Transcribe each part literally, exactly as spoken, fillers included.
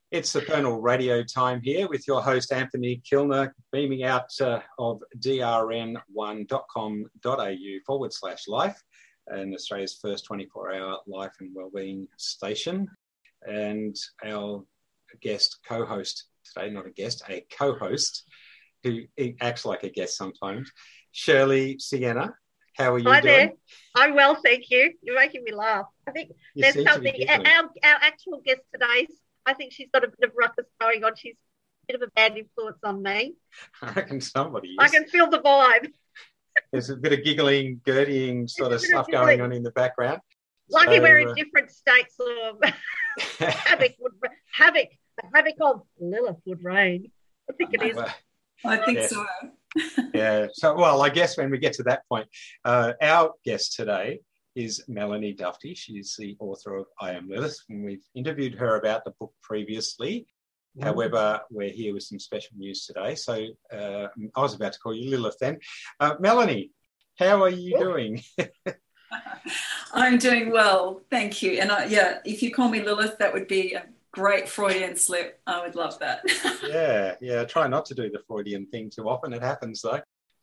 It's Supernal Radio time here with your host, Anthony Kilner, beaming out uh, of d r n one dot com dot a u forward slash life, and Australia's first twenty-four hour life and wellbeing station. And our guest co-host today, not a guest, a co-host, who acts like a guest sometimes, Shirley Sienna. How are you Hi doing? there. I'm well, thank you. You're making me laugh. I think You there's seem to be something. Our, giggling. our actual guest today, I think she's got a bit of ruckus going on. She's a bit of a bad influence on me. I reckon somebody is. I can feel the vibe. There's a bit of giggling, gurdying sort of There's a bit of stuff going giggling. on in the background. Lucky So, we're in uh, different states of havoc. Would, havoc. The havoc of Lilith would reign. I think it is. well, I think Yes. so. yeah. So, well, I guess when we get to that point, uh, our guest today is Melanie Dufty. She's the author of I Am Lilith, and we've interviewed her about the book previously. Mm. However, we're here with some special news today. So uh, I was about to call you Lilith then. Uh, Melanie, how are you Sure. doing? I'm doing well, thank you. And I, yeah, if you call me Lilith, that would be a great Freudian slip. I would love that. yeah, yeah. Try not to do the Freudian thing too often. It happens though.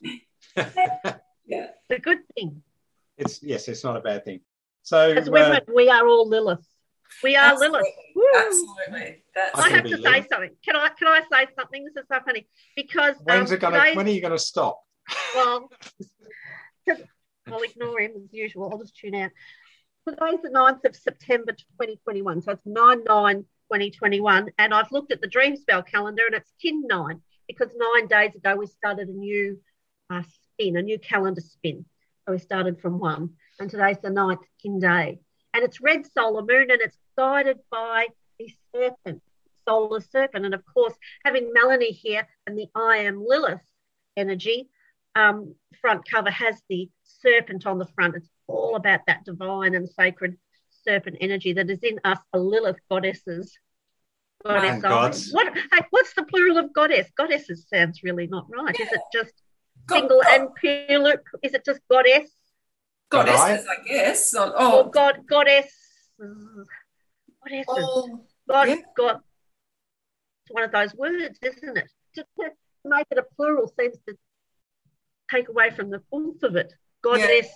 Yeah. The good thing. It's yes, it's not a bad thing. So As uh, women, we are all Lilith. We are Absolutely. Lilith. Woo. Absolutely. That's I I can have be to Lilith. say something. Can I? Can I say something? This is so funny because when's um, it gonna? today's- When are you gonna stop? Well, 'cause I'll ignore him as usual. I'll just tune out. Today's the ninth of September twenty twenty-one. So it's nine nine twenty twenty-one. And I've looked at the Dream Spell calendar and it's kin nine because nine days ago we started a new uh, spin, a new calendar spin. So we started from one. And today's the ninth kin day. And it's red solar moon and it's guided by the serpent, solar serpent. And of course, having Melanie here and the I Am Lilith energy, um, front cover has the serpent on the front. It's all about that divine and sacred serpent energy that is in us, the Lilith goddesses. Goddess And of- gods. What, hey, what's the plural of goddess? Goddesses sounds really not right. Is it just God, single God, and plural? Is it just goddess goddesses, I guess. Or, or oh, god goddess? Goddesses. oh, God, yeah. God. It's one of those words, isn't it? Just to make it a plural seems to take away from the oomph of it. Goddess.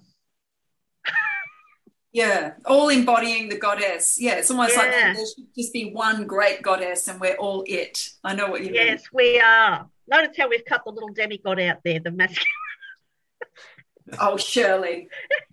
Yeah, all embodying the goddess. Yeah, it's almost like Yeah. there should just be one great goddess and we're all it. I know what you mean. Yes, we are. Notice how we've cut the little demigod out there, the masculine. Oh, Shirley.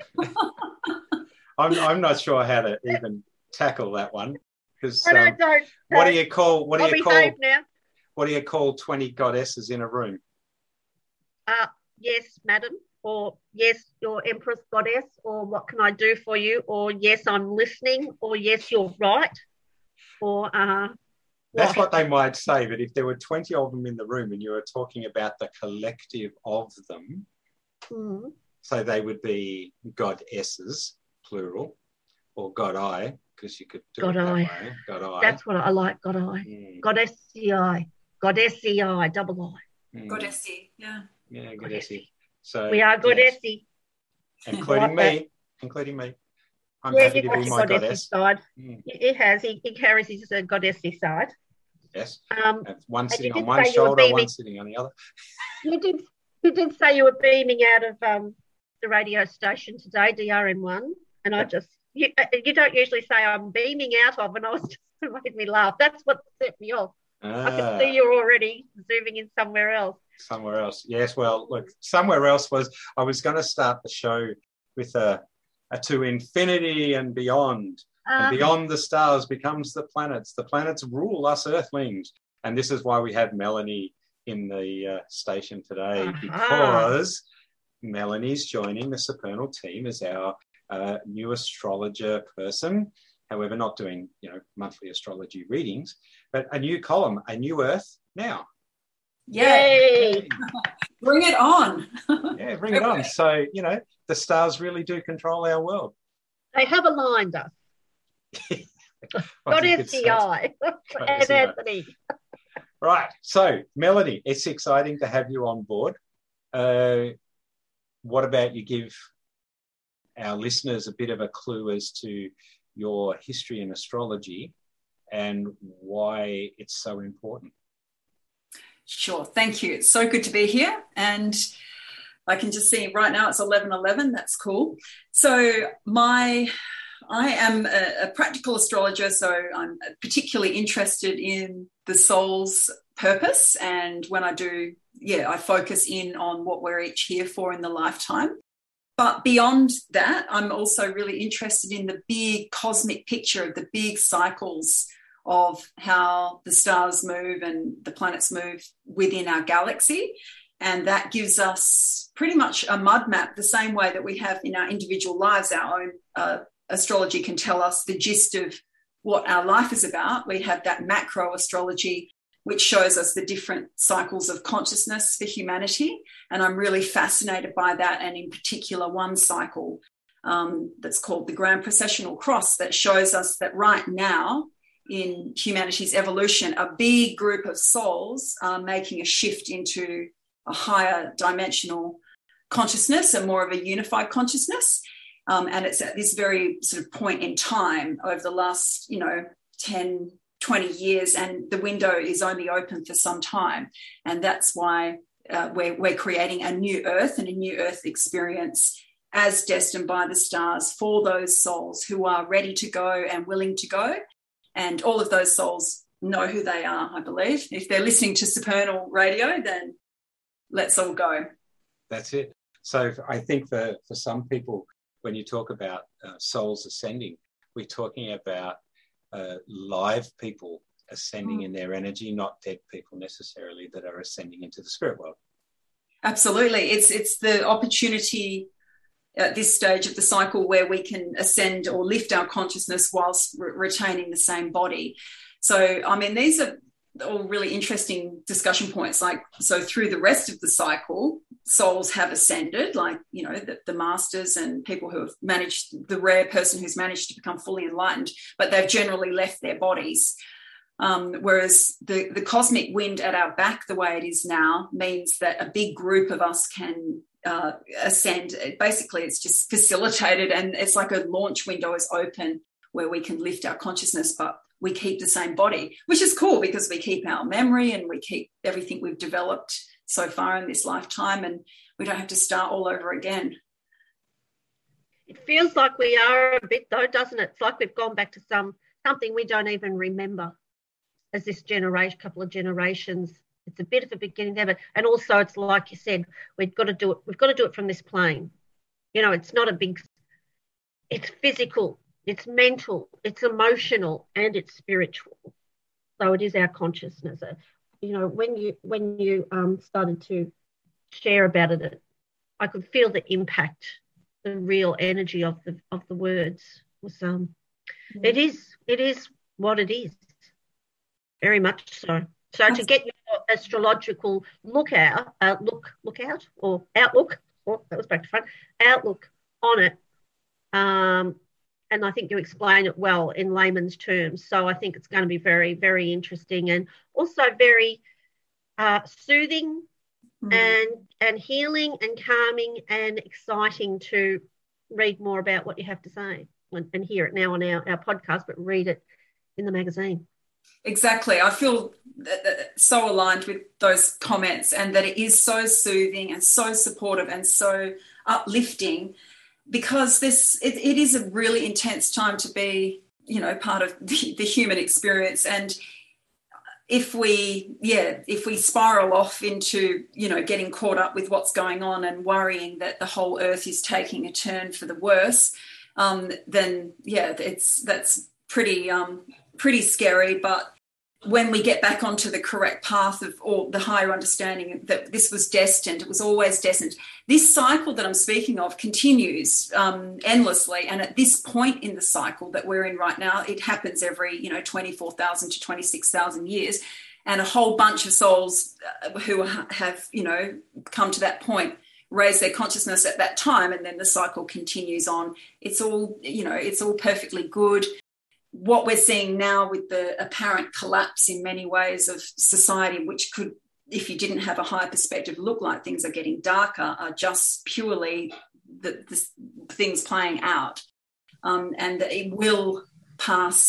I'm I'm not sure how to even tackle that one because I um, don't, don't. what do you call what do I'll you call behave now. what do you call twenty goddesses in a room? Uh, yes, madam, or yes, your empress goddess, or what can I do for you, or yes, I'm listening, or yes, you're right, or uh, That's what they might say, but if there were twenty of them in the room and you were talking about the collective of them, Mm, so they would be goddesses, plural, or god I, because you could do it that God-I. way. God I. that's what I like, God I, Mm, goddessy, goddessy, double I. mm. Goddessy. Yeah. Yeah, goddessy. So We are yes, goddessy. including Like me, including me. I'm Yeah, happy you to got be your my goddessy goddess. side. Mm, It has. He, he carries his uh, goddessy side. yes. Um, And one And sitting you on did one say you were shoulder, beaming. one sitting on the other. You did you did say you were beaming out of um, the radio station today, D R N one, and I just you, uh, you don't usually say I'm beaming out of, and I was just it made me laugh. That's what set me off. I could Ah, see you're already zooming in somewhere else. somewhere else. Yes, well, look, somewhere else was, I was going to start the show with a, a to infinity and beyond. And Uh, beyond the stars becomes the planets. The planets rule us earthlings. And this is why we have Melanie in the uh, station today, Aha. because Melanie's joining the Supernal team as our uh, new astrologer person. However, not doing, you know, monthly astrology readings, but a new column, A New Earth Now. Yeah. Yay! Bring it on. Yeah, bring it on. So, you know, the stars really do control our world. They have aligned us. I think it's- Goddessy I and Goddessy I. Anthony. Right. So, Melanie, it's exciting to have you on board. Uh, what about you give our listeners a bit of a clue as to your history in astrology and why it's so important. Sure, thank you. It's so good to be here, and I can just see right now it's eleven eleven. That's cool. So my, I am a, a practical astrologer, so I'm particularly interested in the soul's purpose, and when I do, yeah, I focus in on what we're each here for in the lifetime. But beyond that, I'm also really interested in the big cosmic picture of the big cycles of how the stars move and the planets move within our galaxy. And that gives us pretty much a mud map, the same way that we have in our individual lives. Our own uh, astrology can tell us the gist of what our life is about. We have that macro astrology, which shows us the different cycles of consciousness for humanity. And I'm really fascinated by that, and in particular one cycle um, that's called the Grand Processional Cross, that shows us that right now in humanity's evolution, a big group of souls are making a shift into a higher dimensional consciousness and more of a unified consciousness. Um, and it's at this very sort of point in time over the last, you know, ten, twenty years, and the window is only open for some time. And that's why uh, we're, we're creating a new earth and a new earth experience as destined by the stars for those souls who are ready to go and willing to go. And all of those souls know who they are, I believe. If they're listening to Supernal Radio, then let's all go. That's it. So I think for, for some people, when you talk about uh, souls ascending, we're talking about uh, live people ascending mm. in their energy, not dead people necessarily that are ascending into the spirit world. Absolutely. It's, it's the opportunity at this stage of the cycle where we can ascend or lift our consciousness whilst re- retaining the same body. So, I mean, these are all really interesting discussion points. Like, so through the rest of the cycle, souls have ascended, like, you know, the, the masters and people who have managed, the rare person who's managed to become fully enlightened, but they've generally left their bodies. Um, whereas the, the cosmic wind at our back, the way it is now, means that a big group of us can uh, ascend. Basically, it's just facilitated, and it's like a launch window is open where we can lift our consciousness, but we keep the same body, which is cool because we keep our memory and we keep everything we've developed so far in this lifetime, and we don't have to start all over again. It feels like we are a bit, though, doesn't it? It's like we've gone back to some something we don't even remember as this generation, couple of generations. It's a bit of a beginning there, but and also it's like you said, we've got to do it. We've got to do it from this plane. You know, it's not a big. It's physical, it's mental, it's emotional, and it's spiritual. So it is our consciousness. You know, when you when you um, started to share about it, I could feel the impact, the real energy of the of the words. Was um, mm. it is it is what it is, very much so. So to get your astrological look out, uh, look look out or outlook, oh, that was back to front, outlook on it, um, and I think you explain it well in layman's terms. So I think it's going to be very, very interesting and also very uh, soothing mm. and and healing and calming and exciting to read more about what you have to say and, and hear it now on our, our podcast, but read it in the magazine. Exactly. I feel so aligned with those comments, and that it is so soothing and so supportive and so uplifting, because this it, it is a really intense time to be, you know, part of the, the human experience. And if we, yeah, if we spiral off into, you know, getting caught up with what's going on and worrying that the whole earth is taking a turn for the worse, um, then, yeah, it's that's pretty... Um, pretty scary. But when we get back onto the correct path of, or the higher understanding that this was destined, it was always destined. This cycle that I'm speaking of continues um, endlessly. And at this point in the cycle that we're in right now, it happens every, you know, twenty-four thousand to twenty-six thousand years. And a whole bunch of souls who have, you know, come to that point raise their consciousness at that time, and then the cycle continues on. It's all, you know, it's all perfectly good. What we're seeing now with the apparent collapse in many ways of society, which could, if you didn't have a higher perspective, look like things are getting darker, are just purely the, the things playing out. Um, and that it will pass,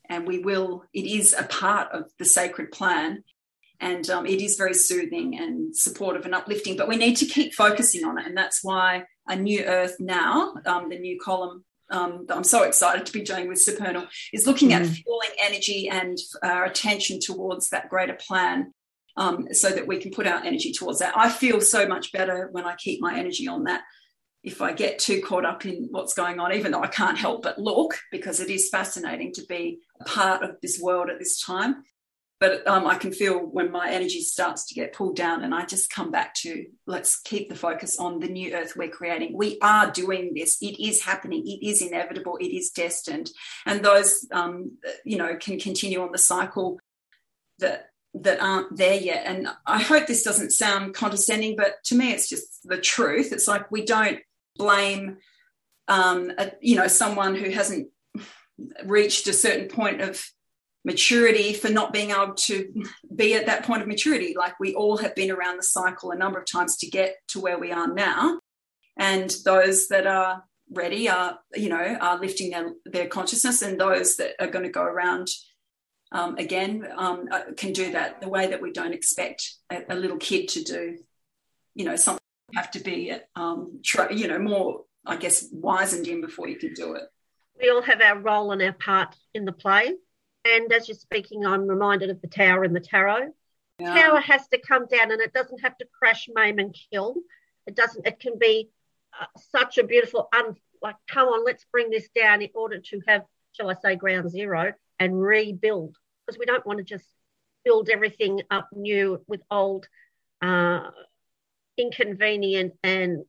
and we will, it is a part of the sacred plan. And um, it is very soothing and supportive and uplifting, but we need to keep focusing on it. And that's why A New Earth Now, um, the new column um, that I'm so excited to be doing with Supernal, is looking mm. at fueling energy and our attention towards that greater plan, um, so that we can put our energy towards that. I feel so much better when I keep my energy on that. If I get too caught up in what's going on, even though I can't help but look, because it is fascinating to be a part of this world at this time. But um, I can feel when my energy starts to get pulled down, and I just come back to, let's keep the focus on the new earth we're creating. We are doing this. It is happening. It is inevitable. It is destined. And those, um, you know, can continue on the cycle that that aren't there yet. And I hope this doesn't sound condescending, but to me, it's just the truth. It's like we don't blame, um, a, you know, someone who hasn't reached a certain point of maturity for not being able to be at that point of maturity. Like, we all have been around the cycle a number of times to get to where we are now, and those that are ready are, you know, are lifting their, their consciousness, and those that are going to go around um, again um, can do that the way that we don't expect a, a little kid to do. You know, something you have to be um, try, you know, more, I guess, wizened in before you can do it. We all have our role and our part in the play. And as you're speaking, I'm reminded of the tower in the tarot. Yeah. The tower has to come down, and it doesn't have to crash, maim and kill. It doesn't. It can be uh, such a beautiful, un, like, come on, let's bring this down in order to have, shall I say, ground zero and rebuild. Because we don't want to just build everything up new with old, uh, inconvenient and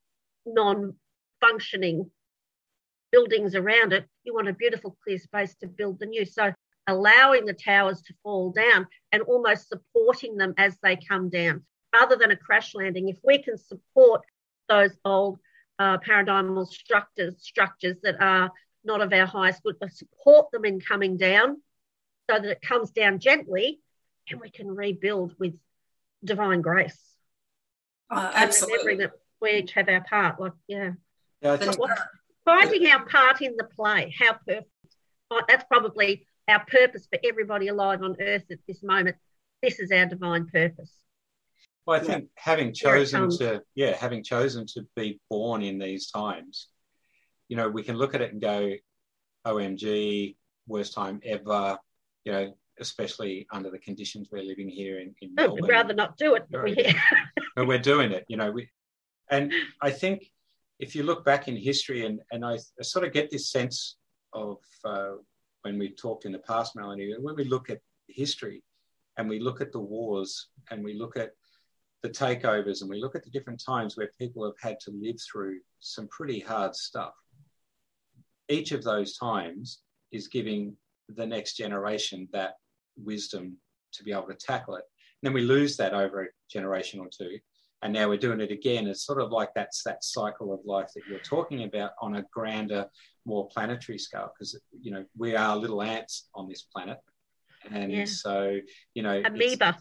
non-functioning buildings around it. You want a beautiful, clear space to build the new. So allowing the towers to fall down and almost supporting them as they come down, rather than a crash landing. If we can support those old uh, paradigmal structures, structures that are not of our highest good, but support them in coming down so that it comes down gently, and we can rebuild with divine grace. Uh, absolutely. And remembering that we each have our part. Like, yeah. yeah I think, what, finding our part in the play, how perfect. That's probably our purpose for everybody alive on earth at this moment. This is our divine purpose. Well, I think yeah. having chosen to, yeah, having chosen to be born in these times, you know, we can look at it and go, O M G, worst time ever, you know, especially under the conditions we're living here in, in oh, Melbourne. We'd rather not do it, but, we, but we're doing it, you know. We, and I think if you look back in history, and, and I, I sort of get this sense of uh, when we've talked in the past, Melanie, when we look at history and we look at the wars and we look at the takeovers and we look at the different times where people have had to live through some pretty hard stuff, each of those times is giving the next generation that wisdom to be able to tackle it. And then we lose that over a generation or two, and now we're doing it again. It's sort of like that's that cycle of life that you're talking about on a grander, more planetary scale, because, you know, we are little ants on this planet. And yeah. so, you know... Amoeba.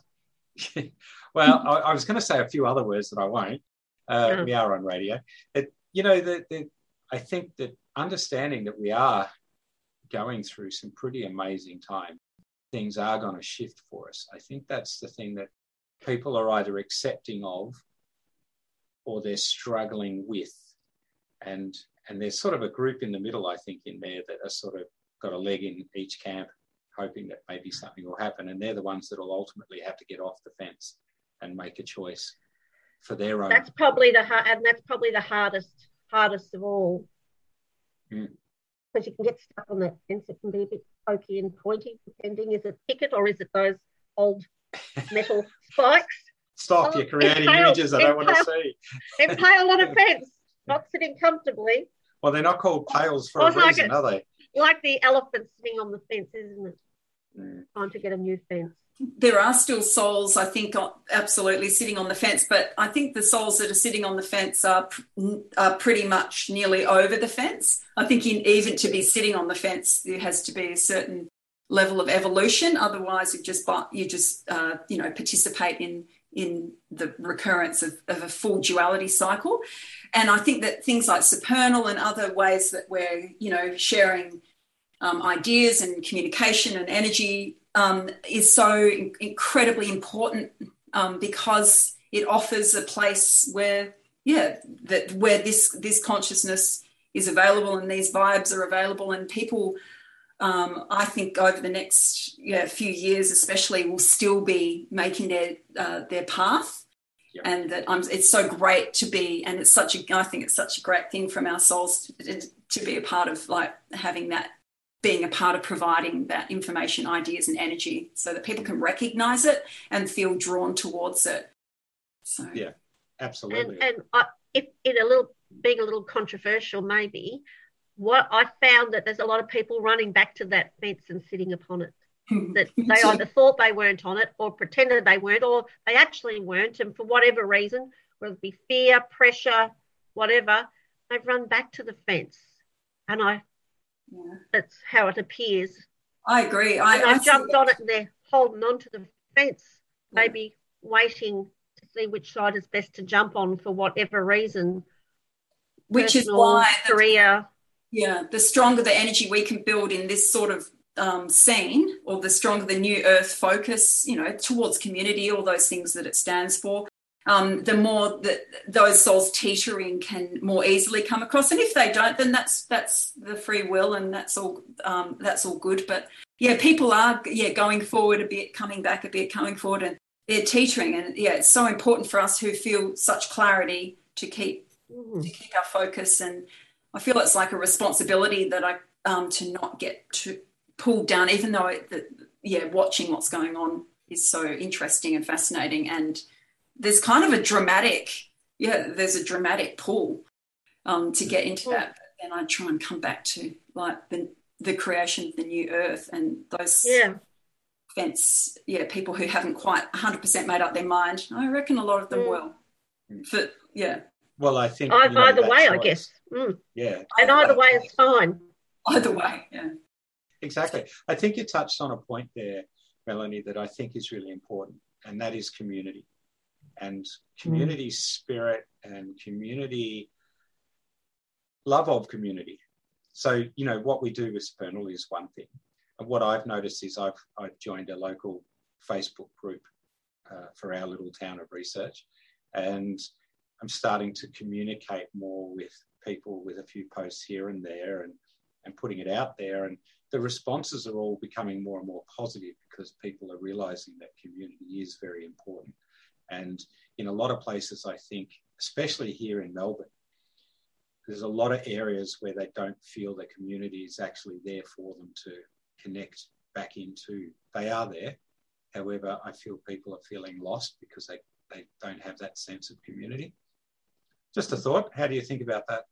well, I, I was going to say a few other words that I won't. Uh, no. We are on radio. It, you know, the, the, I think that understanding that we are going through some pretty amazing time, things are going to shift for us. I think that's the thing that people are either accepting of or they're struggling with. And and there's sort of a group in the middle, I think, in there that are sort of got a leg in each camp, hoping that maybe something will happen. And they're the ones that will ultimately have to get off the fence and make a choice for their own. That's probably the hard, and that's probably the hardest, hardest of all. Mm. Because you can get stuck on that fence. It can be a bit pokey and pointy, depending. Is it picket or is it those old metal spikes? Stop, oh, you're creating impale, images I don't impale, want to see. Impale on a fence, not sitting comfortably. Well, they're not called pales for well, a reason, like are they? Like the elephant sitting on the fence, isn't it? Mm. Time to get a new fence. There are still souls, I think, absolutely sitting on the fence, but I think the souls that are sitting on the fence are, are pretty much nearly over the fence. I think in, even to be sitting on the fence, there has to be a certain level of evolution. Otherwise, you just you just uh, you know participate in in the recurrence of, of a full duality cycle. And I think that things like Supernal and other ways that we're you know sharing um, ideas and communication and energy um, is so in- incredibly important um, because it offers a place where, yeah, that where this this consciousness is available and these vibes are available, and people, um, I think, over the next yeah, few years, especially, will still be making their uh, their path. Yep. And that I'm, it's so great to be, and it's such a, I think it's such a great thing from our souls to, to be a part of, like having that, being a part of providing that information, ideas, and energy, so that people can recognise it and feel drawn towards it. So yeah, absolutely. And, and I, if in a little being a little controversial, maybe, what I found that there's a lot of people running back to that fence and sitting upon it. That they either thought they weren't on it or pretended they weren't, or they actually weren't, and for whatever reason, whether it be fear, pressure, whatever, they've run back to the fence. And I yeah. that's how it appears. I agree. I, and they've I jumped on it and they're holding on to the fence, yeah. maybe waiting to see which side is best to jump on for whatever reason. Which Personal, is why the, career. Yeah, the stronger the energy we can build in this sort of um, scene, or the stronger the New Earth focus, you know, towards community, all those things that it stands for, um, the more that those souls teetering can more easily come across. And if they don't, then that's that's the free will, and that's all um, that's all good. But yeah, people are yeah going forward a bit, coming back a bit, coming forward, and they're teetering. And yeah, it's so important for us who feel such clarity to keep mm. to keep our focus. And I feel it's like a responsibility that I um, to not get too pulled down, even though it, the, yeah, watching what's going on is so interesting and fascinating. And there's kind of a dramatic, yeah, there's a dramatic pull um, to get into that. But then I try and come back to like the, the creation of the new earth and those yeah. fence, yeah, people who haven't quite one hundred percent made up their mind. I reckon a lot of them mm. will. But yeah. Well, I think I, you know, either way, choice, I guess. Mm. Yeah. And either way, it's fine. Either way, yeah. Exactly. I think you touched on a point there, Melanie, that I think is really important, and that is community. And community mm. spirit and community, love of community. So, you know, what we do with Supernal is one thing. And what I've noticed is I've, I've joined a local Facebook group uh, for our little town of research. And I'm starting to communicate more with people with a few posts here and there and, and putting it out there. And the responses are all becoming more and more positive because people are realising that community is very important. And in a lot of places, I think, especially here in Melbourne, there's a lot of areas where they don't feel the community is actually there for them to connect back into. They are there. However, I feel people are feeling lost because they, they don't have that sense of community. Just a thought. How do you think about that?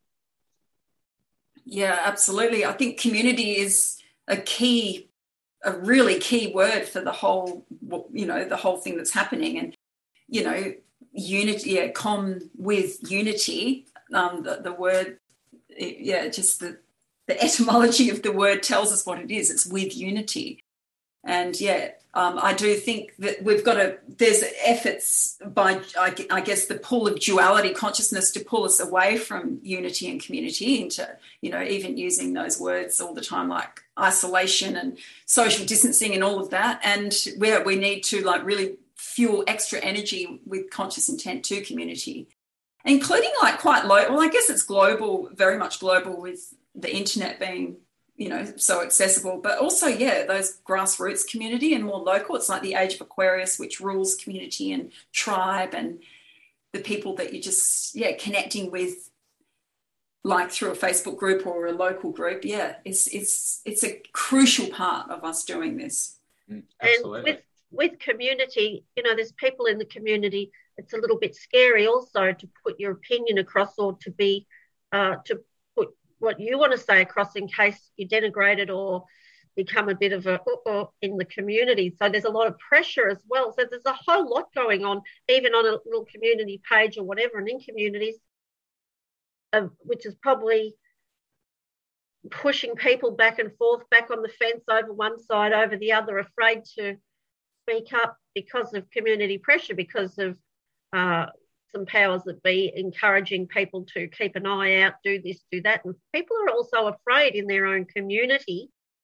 Yeah, absolutely. I think community is a key, a really key word for the whole, you know, the whole thing that's happening. And, you know, unity, yeah, com with unity, um, the, the word, yeah, just the, the etymology of the word tells us what it is. It's with unity. And, yeah, um, I do think that we've got to, there's efforts by, I, I guess, the pull of duality consciousness to pull us away from unity and community into, you know, even using those words all the time, like isolation and social distancing and all of that. And where we need to, like, really fuel extra energy with conscious intent to community, including, like, quite low, well, I guess it's global, very much global with the internet being, you know, so accessible, but also, yeah, those grassroots community and more local. It's like the age of Aquarius, which rules community and tribe and the people that you're just, yeah, connecting with, like through a Facebook group or a local group. Yeah, it's it's it's a crucial part of us doing this. Mm, absolutely. And with, with community, you know, there's people in the community, it's a little bit scary also to put your opinion across or to be, uh, to what you want to say across in case you denigrate it or become a bit of a uh-uh in the community. So there's a lot of pressure as well. So there's a whole lot going on, even on a little community page or whatever, and in communities, uh, which is probably pushing people back and forth, back on the fence over one side, over the other, afraid to speak up because of community pressure, because of uh, some powers that be encouraging people to keep an eye out, do this, do that. And people are also afraid in their own community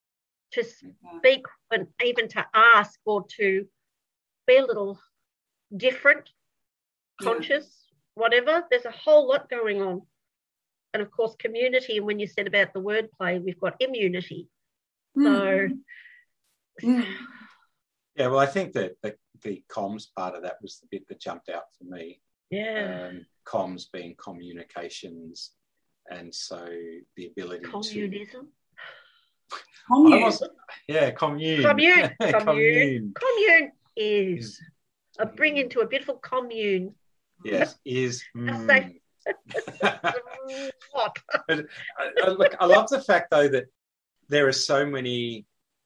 to speak and even to ask or to be a little different, conscious, yeah. whatever. There's a whole lot going on. And, of course, community. And when you said about the wordplay, we've got immunity. Mm. So... Mm. Yeah, well, I think that the, the comms part of that was the bit that jumped out for me. Yeah. Um, comms being communications, and so the ability Communism. to... Commune. Was, yeah, commune. Commune. Commune. Commune. Commune is a bring into a beautiful commune. Yes, is... Mm. Say, what? But, I, look, I love the fact, though, that there are so many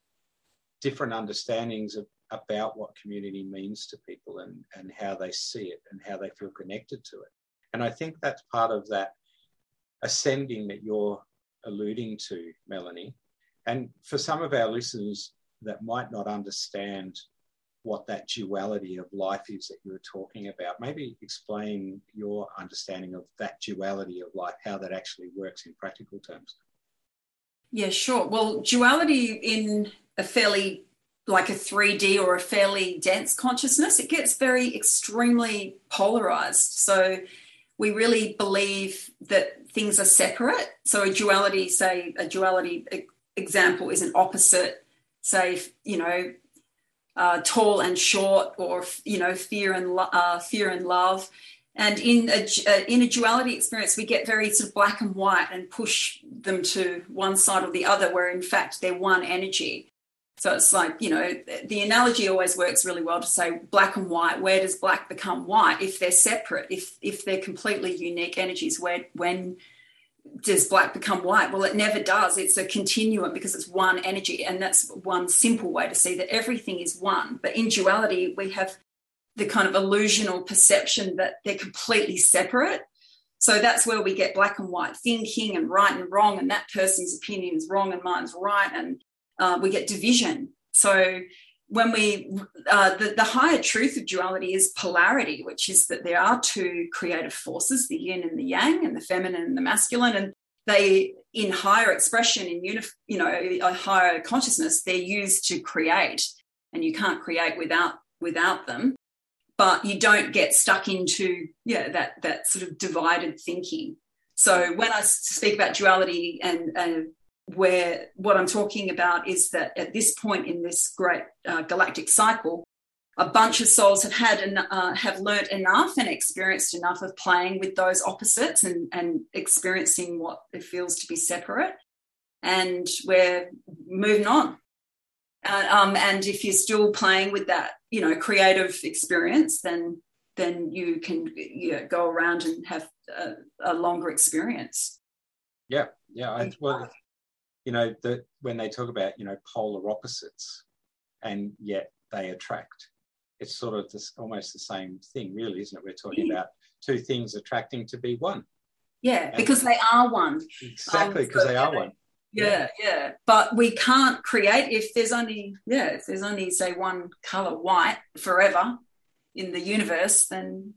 different understandings of, about what community means to people and, and how they see it and how they feel connected to it. And I think that's part of that ascending that you're alluding to, Melanie. And for some of our listeners that might not understand what that duality of life is that you were talking about, maybe explain your understanding of that duality of life, how that actually works in practical terms. Yeah, sure. Well, duality in a fairly, like a three D or a fairly dense consciousness, it gets very extremely polarized. So we really believe that things are separate. So a duality, say a duality example is an opposite, say, you know, uh, tall and short, or, you know, fear and lo- uh, fear and love. And in a, uh, in a duality experience, we get very sort of black and white and push them to one side or the other, where in fact they're one energy. So it's like, you know, the analogy always works really well to say black and white. Where does black become white? If they're separate, if if they're completely unique energies, where when does black become white? Well, it never does. It's a continuum because it's one energy, and that's one simple way to see that everything is one. But in duality, we have the kind of illusional perception that they're completely separate. So that's where we get black and white thinking and right and wrong, and that person's opinion is wrong and mine's right, and uh, we get division. So when we, uh, the, the higher truth of duality is polarity, which is that there are two creative forces, the yin and the yang, and the feminine and the masculine, and they, in higher expression, in unif- you know, a higher consciousness, they're used to create, and you can't create without without them. But you don't get stuck into, yeah, that that sort of divided thinking. So when I speak about duality, and, and where what I'm talking about is that at this point in this great uh, galactic cycle, a bunch of souls have had and uh, have learnt enough and experienced enough of playing with those opposites and, and experiencing what it feels to be separate, and we're moving on. Uh, um, and if you're still playing with that, you know, creative experience, then then you can, you know, go around and have a, a longer experience. Yeah, yeah. I, well, you know, the, when they talk about, you know, polar opposites, and yet they attract, it's sort of this, almost the same thing, really, isn't it? We're talking yeah. about two things attracting to be one. Yeah, and because they are one. Exactly, because um, so, they are one. Yeah, yeah. But we can't create if there's only, yeah, if there's only, say, one colour, white, forever in the universe, then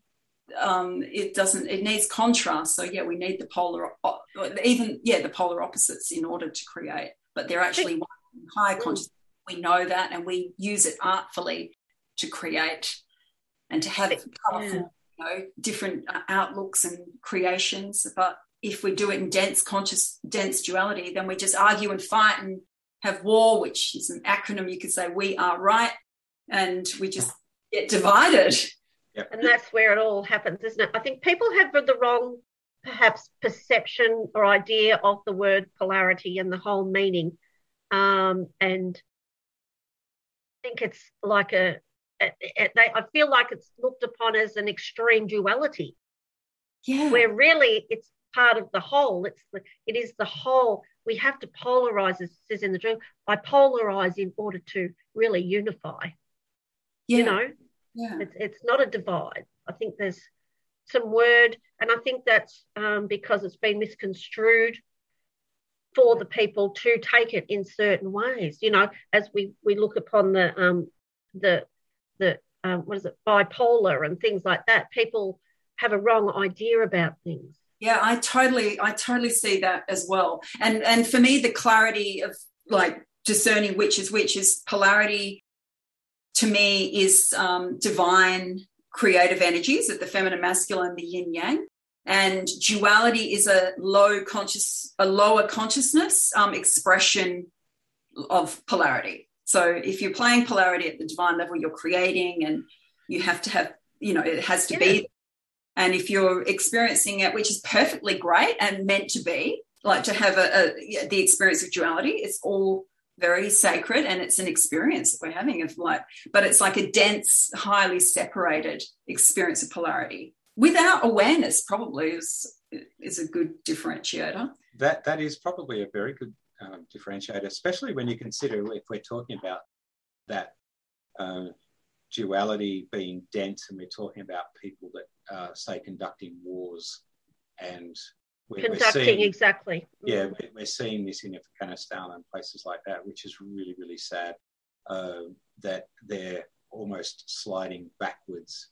um, it doesn't, it needs contrast. So, yeah, we need the polar, even, yeah, the polar opposites in order to create. But they're actually one higher consciousness. We know that, and we use it artfully to create and to have colourful, you know, different outlooks and creations. But if we do it in dense conscious, dense duality, then we just argue and fight and have war, which is an acronym. You could say we are right, and we just get divided. Yep. And that's where it all happens, isn't it? I think people have the wrong, perhaps, perception or idea of the word polarity and the whole meaning. Um, and I think it's like a, a, a they, I feel like it's looked upon as an extreme duality. Yeah. Where really it's part of the whole. It's the, it is the whole. We have to polarize, as it says in the dream. I polarize in order to really unify. Yeah. You know, yeah. It's it's not a divide. I think there's some word, and I think that's um, because it's been misconstrued for the people to take it in certain ways. You know, as we we look upon the um the the um, what is it, bipolar and things like that, people have a wrong idea about things. Yeah, I totally, I totally see that as well. And and for me, the clarity of like discerning which is which is polarity to me is um, divine creative energies of the feminine, masculine, the yin yang. And duality is a low conscious, a lower consciousness um, expression of polarity. So if you're playing polarity at the divine level, you're creating, and you have to have, you know, it has to yeah. be. And if you're experiencing it, which is perfectly great and meant to be, like to have a, a the experience of duality, it's all very sacred, and it's an experience that we're having of like, but it's like a dense, highly separated experience of polarity. Without awareness, probably is is a good differentiator. That that is probably a very good um, differentiator, especially when you consider if we're talking about that uh, duality being dense, and we're talking about people that uh, say conducting wars, and we're, conducting we're seeing, exactly. Yeah, we're, we're seeing this in Afghanistan and places like that, which is really really sad. Uh, that they're almost sliding backwards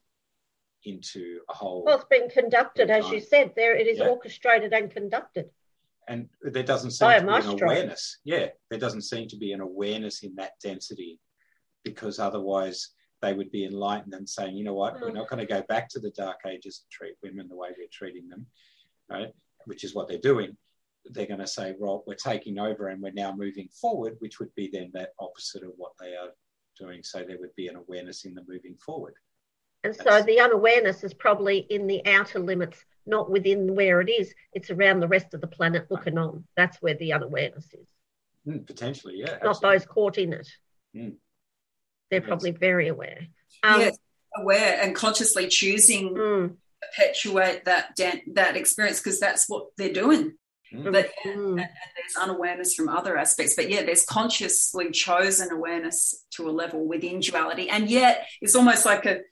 into a whole. Well, it's been conducted, as you said. There, it is yeah. orchestrated and conducted. And there doesn't seem to be an awareness. Yeah, there doesn't seem to be an awareness in that density, because otherwise they would be enlightened and saying, you know what, mm. we're not going to go back to the dark ages and treat women the way we're treating them, right? Which is what they're doing. They're going to say, well, we're taking over and we're now moving forward, which would be then that opposite of what they are doing. So there would be an awareness in the moving forward. And so the unawareness is probably in the outer limits, not within where it is. It's around the rest of the planet looking on. That's where the unawareness is. Mm, potentially, yeah. Not absolutely. Those caught in it. Mm. They're yes. probably very aware. Um, yes, aware and consciously choosing mm. to perpetuate that that experience, because that's what they're doing. Mm. But yeah, mm. and, and there's unawareness from other aspects. But yeah, there's consciously chosen awareness to a level within duality. And yet it's almost like a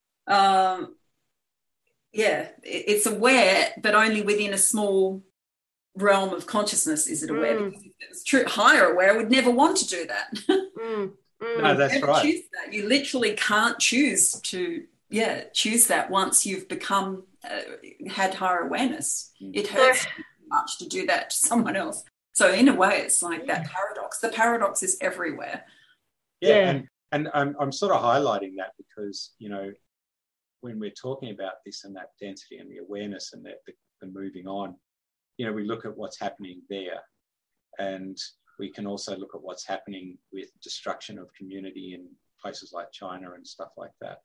Um, yeah, it's aware, but only within a small realm of consciousness is it aware. Mm. Because if it was true, higher aware would never want to do that. mm. Mm. No, that's never right. Choose that. You literally can't choose to, yeah, choose that once you've become, uh, had higher awareness. Mm. It hurts much to do that to someone else. So in a way, it's like that paradox. The paradox is everywhere. Yeah, yeah. and, and I'm, I'm sort of highlighting that because, you know, when we're talking about this and that density and the awareness and the, the, the moving on, you know, we look at what's happening there, and we can also look at what's happening with destruction of community in places like China and stuff like that.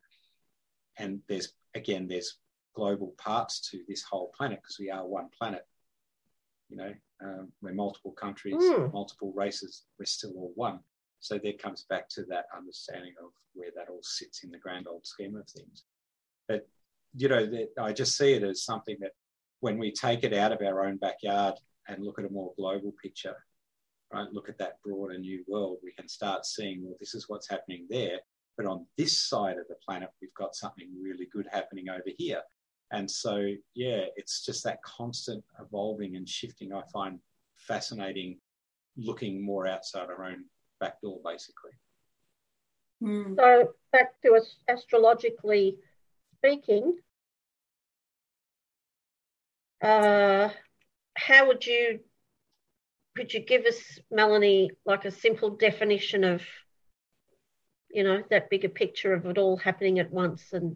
And there's, again, there's global parts to this whole planet because we are one planet. You know, um, we're multiple countries, mm. multiple races, we're still all one. So there comes back to that understanding of where that all sits in the grand old scheme of things. But, you know, I just see it as something that when we take it out of our own backyard and look at a more global picture, right, look at that broader new world, we can start seeing, well, this is what's happening there. But on this side of the planet, we've got something really good happening over here. And so, yeah, it's just that constant evolving and shifting I find fascinating, looking more outside our own back door, basically. Mm. So back to us astrologically speaking, uh, how would you, could you give us, Melanie, like a simple definition of, you know, that bigger picture of it all happening at once and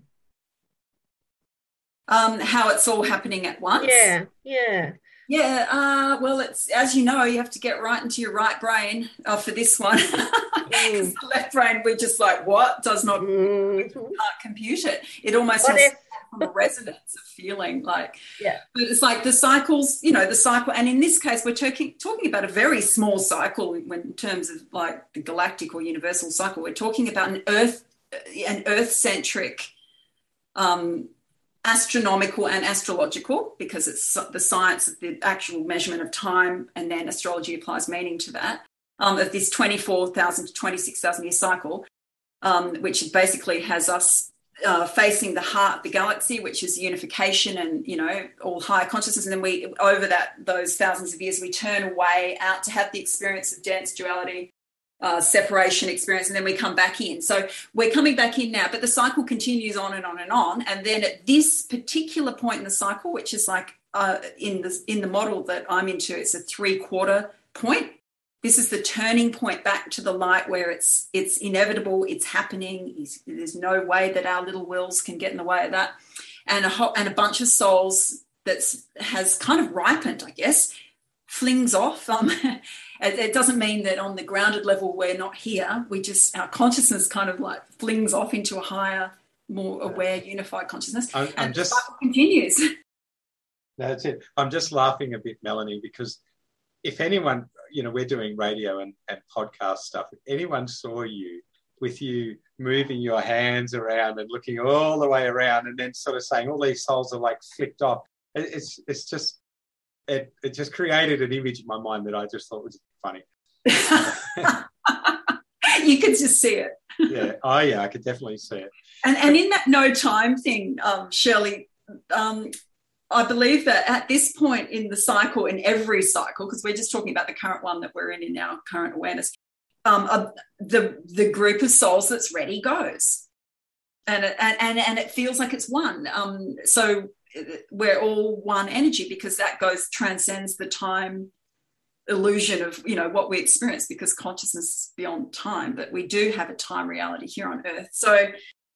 um, how it's all happening at once? Yeah, yeah. Yeah, uh, well, it's, as you know, you have to get right into your right brain uh, for this one. Because mm. the left brain, we're just like, what? Does not, mm-hmm. can't compute it. It almost what has if? from a resonance of feeling like, yeah. But it's like the cycles, you know, the cycle. And in this case, we're talking, talking about a very small cycle when, in terms of like the galactic or universal cycle. We're talking about an Earth, an Earth-centric um astronomical and astrological, because it's the science of the actual measurement of time, and then astrology applies meaning to that, um, of this twenty-four thousand to twenty-six thousand year cycle, um, which basically has us uh, facing the heart of the galaxy, which is unification and, you know, all higher consciousness. And then we, over that, those thousands of years, we turn away out to have the experience of dense duality, Uh, separation experience, and then we come back in. So we're coming back in now, but the cycle continues on and on and on. And then at this particular point in the cycle, which is like uh, in the in the model that I'm into, it's a three quarter point. this is the turning point back to the light where it's it's inevitable, it's happening. It's, there's no way that our little wills can get in the way of that. And a whole, and a bunch of souls that's has kind of ripened, I guess, flings off. Um, it, it doesn't mean that on the grounded level we're not here. We just, our consciousness kind of like flings off into a higher, more aware, unified consciousness. I'm, I'm and just the cycle continues. That's it. I'm just laughing a bit, Melanie, because if anyone, you know, we're doing radio and, and podcast stuff. If anyone saw you with you moving your hands around and looking all the way around and then sort of saying all these souls are like flicked off, it, it's it's just, it, it just created an image in my mind that I just thought was funny. You could just see it. Yeah. Oh, yeah, I could definitely see it. And and in that no time thing, um, Shirley, um, I believe that at this point in the cycle, in every cycle, because we're just talking about the current one that we're in in our current awareness, um, uh, the the group of souls that's ready goes, and it, and and and it feels like it's one. Um, so we're all one energy because that goes transcends the time illusion of, you know, what we experience, because consciousness is beyond time, but we do have a time reality here on Earth. So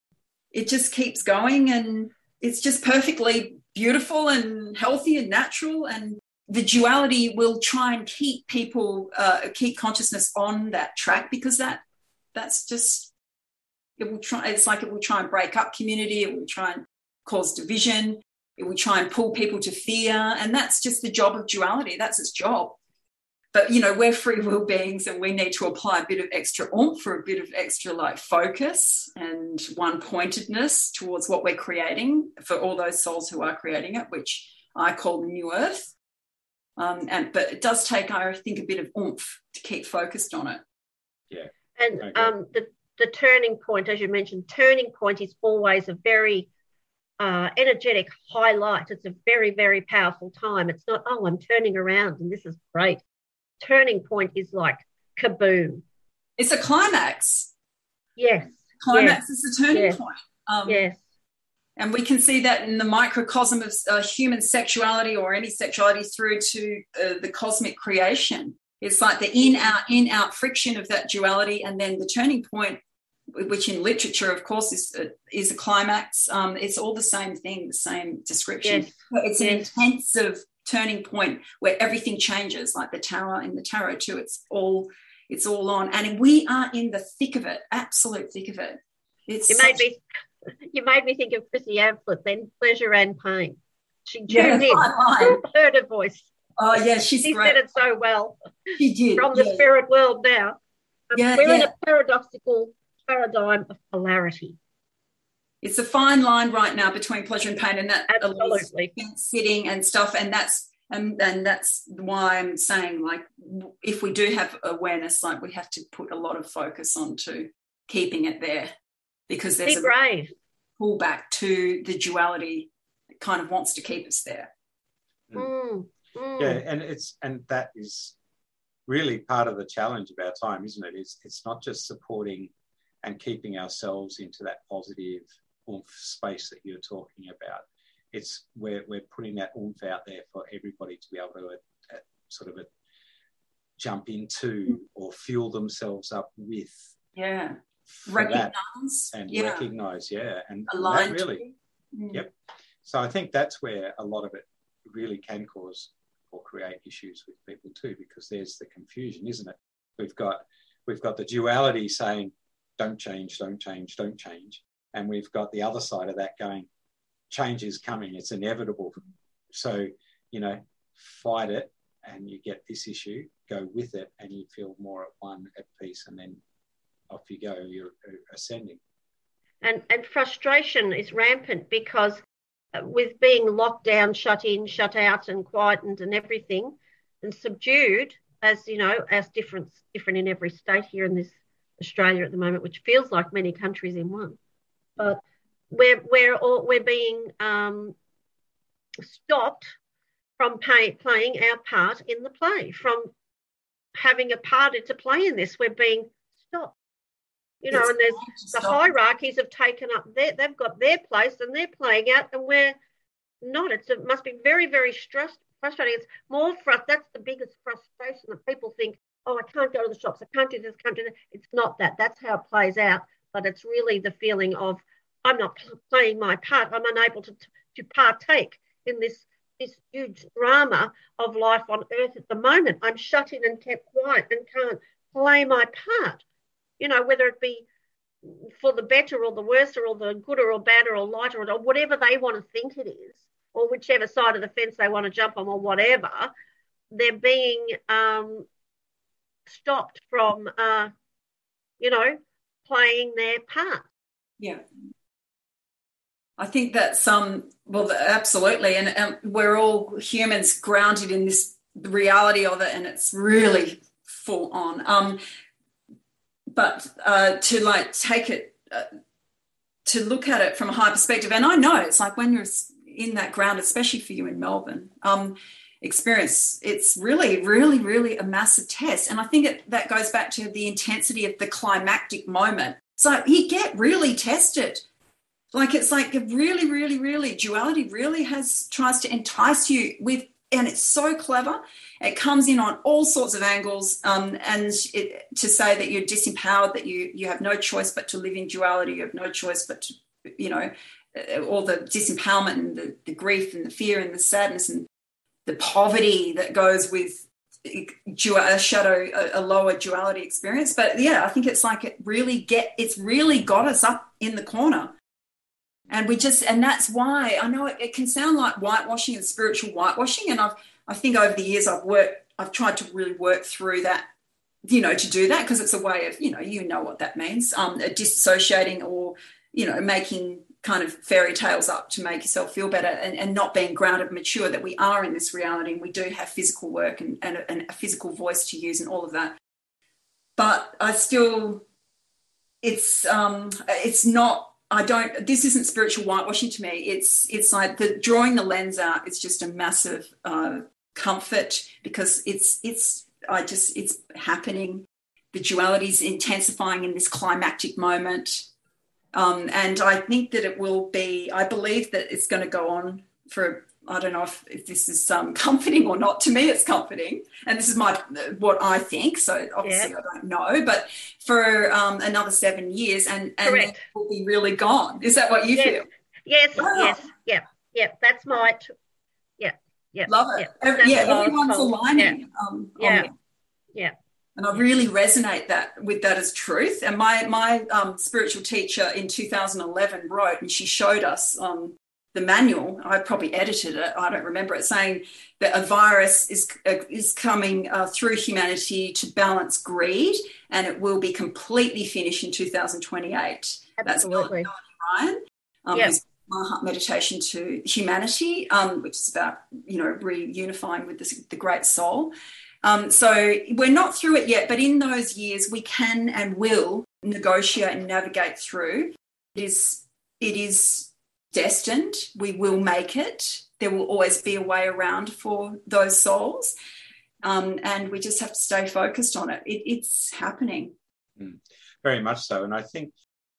it just keeps going, and it's just perfectly beautiful and healthy and natural. And the duality will try and keep people, uh, keep consciousness on that track, because that that's just, it will try, it's like it will try and break up community, it will try and cause division, it will try and pull people to fear, and that's just the job of duality. That's its job. But, you know, we're free will beings, and we need to apply a bit of extra oomph, for a bit of extra like focus and one-pointedness towards what we're creating for all those souls who are creating it, which I call the new earth. Um, and but it does take, I think, a bit of oomph to keep focused on it. Yeah. And okay. um, the, the turning point, as you mentioned, turning point is always a very uh, energetic highlight. It's a very, very powerful time. It's not, oh, I'm turning around and this is great. Turning point is like kaboom. It's a climax. Yes. Climax yes. is the turning yes. point. Um, yes. And we can see that in the microcosm of uh, human sexuality, or any sexuality, through to uh, the cosmic creation. It's like the in-out, in-out friction of that duality, and then the turning point, which in literature, of course, is a, is a climax. Um, it's all the same thing, the same description. Yes. It's yes. an intensive turning point where everything changes, like the tarot in the tarot too. It's all it's all on, and we are in the thick of it, absolute thick of it. It's you such... made me you made me think of Chrissy Amphlett then, Pleasure and Pain. She tuned yeah, in, heard her voice. Oh yeah, she's she great. said it so well. She did from the yeah. spirit world now. Um, yeah, we're yeah. in a paradoxical paradigm of polarity. It's a fine line right now between pleasure and pain, and that absolutely sitting and stuff, and that's and and that's why I'm saying, like, if we do have awareness, like, we have to put a lot of focus onto keeping it there, because there's Be a brave. pullback to the duality that kind of wants to keep us there. Mm. Mm. Yeah, and it's and that is really part of the challenge of our time, isn't it? It's it's not just supporting and keeping ourselves into that positive oomph space that you're talking about. It's we're we're putting that oomph out there for everybody to be able to uh, uh, sort of uh, jump into or fuel themselves up with. Yeah, recognize and yeah. recognize, yeah, and Aligned. that really, mm. yep. So I think that's where a lot of it really can cause or create issues with people too, because there's the confusion, isn't it? We've got we've got the duality saying, don't change, don't change, don't change. And we've got the other side of that going, change is coming, it's inevitable. So, you know, fight it and you get this issue, go with it, and you feel more at one, at peace, and then off you go, you're ascending. And, and frustration is rampant, because with being locked down, shut in, shut out and quietened and everything and subdued, as you know, as different, different in every state here in this Australia at the moment, which feels like many countries in one. But we're we're all, we're being um, stopped from pay, playing our part in the play, from having a part to play in this. We're being stopped, you know. It's and there's the hierarchies have taken up their, they've got their place and they're playing out, and we're not. It's, it must be very, very stressed, frustrating. It's more frust. That's the biggest frustration, that people think oh, I can't go to the shops, I can't do this, I can't do that. It's not that. That's how it plays out. But it's really the feeling of I'm not playing my part. I'm unable to, to partake in this, this huge drama of life on earth at the moment. I'm shut in and kept quiet and can't play my part, you know, whether it be for the better or the worse or the gooder or badder or lighter or whatever they want to think it is, or whichever side of the fence they want to jump on or whatever, they're being um, stopped from, uh, you know, playing their part. Yeah. I think that's, um, well, absolutely. And um, we're all humans grounded in this the reality of it, and it's really full on. Um, but uh, to like take it, uh, to look at it from a high perspective, and I know it's like when you're in that ground, especially for you in Melbourne, um, experience, it's really, really, really a massive test. And I think it, that goes back to the intensity of the climactic moment. So you get really tested. Like it's like a really, really, really, duality really has, tries to entice you with, and it's so clever. It comes in on all sorts of angles, um, and it, to say that you're disempowered, that you you have no choice but to live in duality, you have no choice but to, you know, all the disempowerment and the, the grief and the fear and the sadness and the poverty that goes with a shadow, a lower duality experience. But yeah, I think it's like it really get, it's really got us up in the corner. And we just, and that's why I know it, it can sound like whitewashing and spiritual whitewashing. And I've, I think over the years I've worked, I've tried to really work through that, you know, to do that, because it's a way of, you know, you know what that means, um, disassociating or, you know, making kind of fairy tales up to make yourself feel better, and, and not being grounded, mature, that we are in this reality and we do have physical work and, and, a, and a physical voice to use and all of that. But I still, it's, um, it's not, I don't, this isn't spiritual whitewashing to me. It's, it's like the drawing the lens out. It's just a massive uh, comfort, because it's, it's, I just, it's happening. The duality is intensifying in this climactic moment. Um, and I think that it will be, I believe that it's going to go on for, I don't know if, if this is um, comforting or not. To me, it's comforting. And this is my what I think. So obviously yeah. I don't know. But for um, another seven years and, and then it will be really gone. Is that what you yes. feel? Yes, wow. yes, yeah, yeah. That's my, t- yeah, yeah. Love it. Yeah, Every, yeah everyone's aligning. Yeah. Um, yeah. yeah. And I really resonate that with that as truth. And my my um, spiritual teacher in two thousand eleven wrote, and she showed us um, the manual. I probably edited it. I don't remember it, saying that a virus is uh, is coming uh, through humanity to balance greed, and it will be completely finished in two thousand twenty-eight. Absolutely. That's Ryan, um, yep. who's My Heart Meditation to Humanity, um, which is about, you know, reunifying with the, the great soul. Um, so we're not through it yet, but in those years we can and will negotiate and navigate through. It is, it is destined. We will make it. There will always be a way around for those souls, um, and we just have to stay focused on it. it it's happening. Mm, very much so. And I think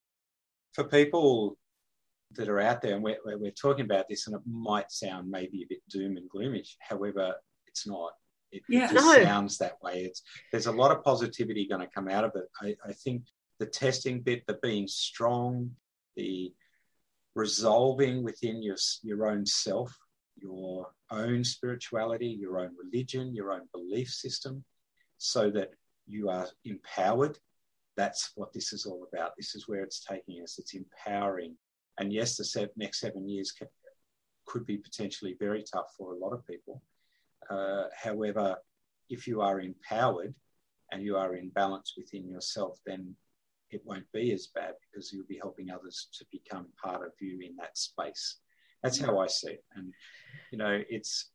for people that are out there, and we're, we're talking about this, and it might sound maybe a bit doom and gloomish, however, it's not. It, yeah. it just no. sounds that way. It's there's a lot of positivity going to come out of it. I, I think the testing bit, the being strong, the resolving within your your own self, your own spirituality, your own religion, your own belief system, so that you are empowered. That's what this is all about. This is where it's taking us. It's empowering. And yes, the seven, next seven years can, could be potentially very tough for a lot of people. Uh, however, if you are empowered and you are in balance within yourself, then it won't be as bad, because you'll be helping others to become part of you in that space. That's how I see it. And, you know, it's,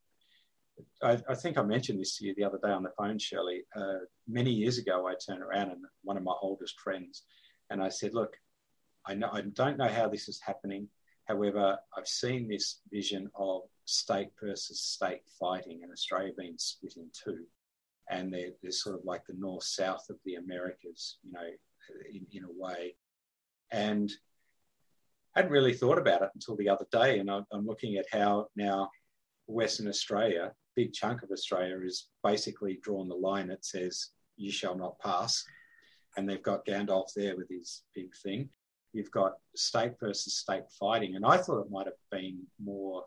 I, I think I mentioned this to you the other day on the phone, Shirley. Uh, many years ago, I turned around and one of my oldest friends, and I said, look, I know I don't know how this is happening. However, I've seen this vision of state versus state fighting, and Australia being split in two. And they're, they're sort of like the north-south of the Americas, you know, in, in a way. And I hadn't really thought about it until the other day. And I'm, I'm looking at how now Western Australia, big chunk of Australia, is basically drawn the line that says you shall not pass. And they've got Gandalf there with his big thing. You've got state versus state fighting. And I thought it might have been more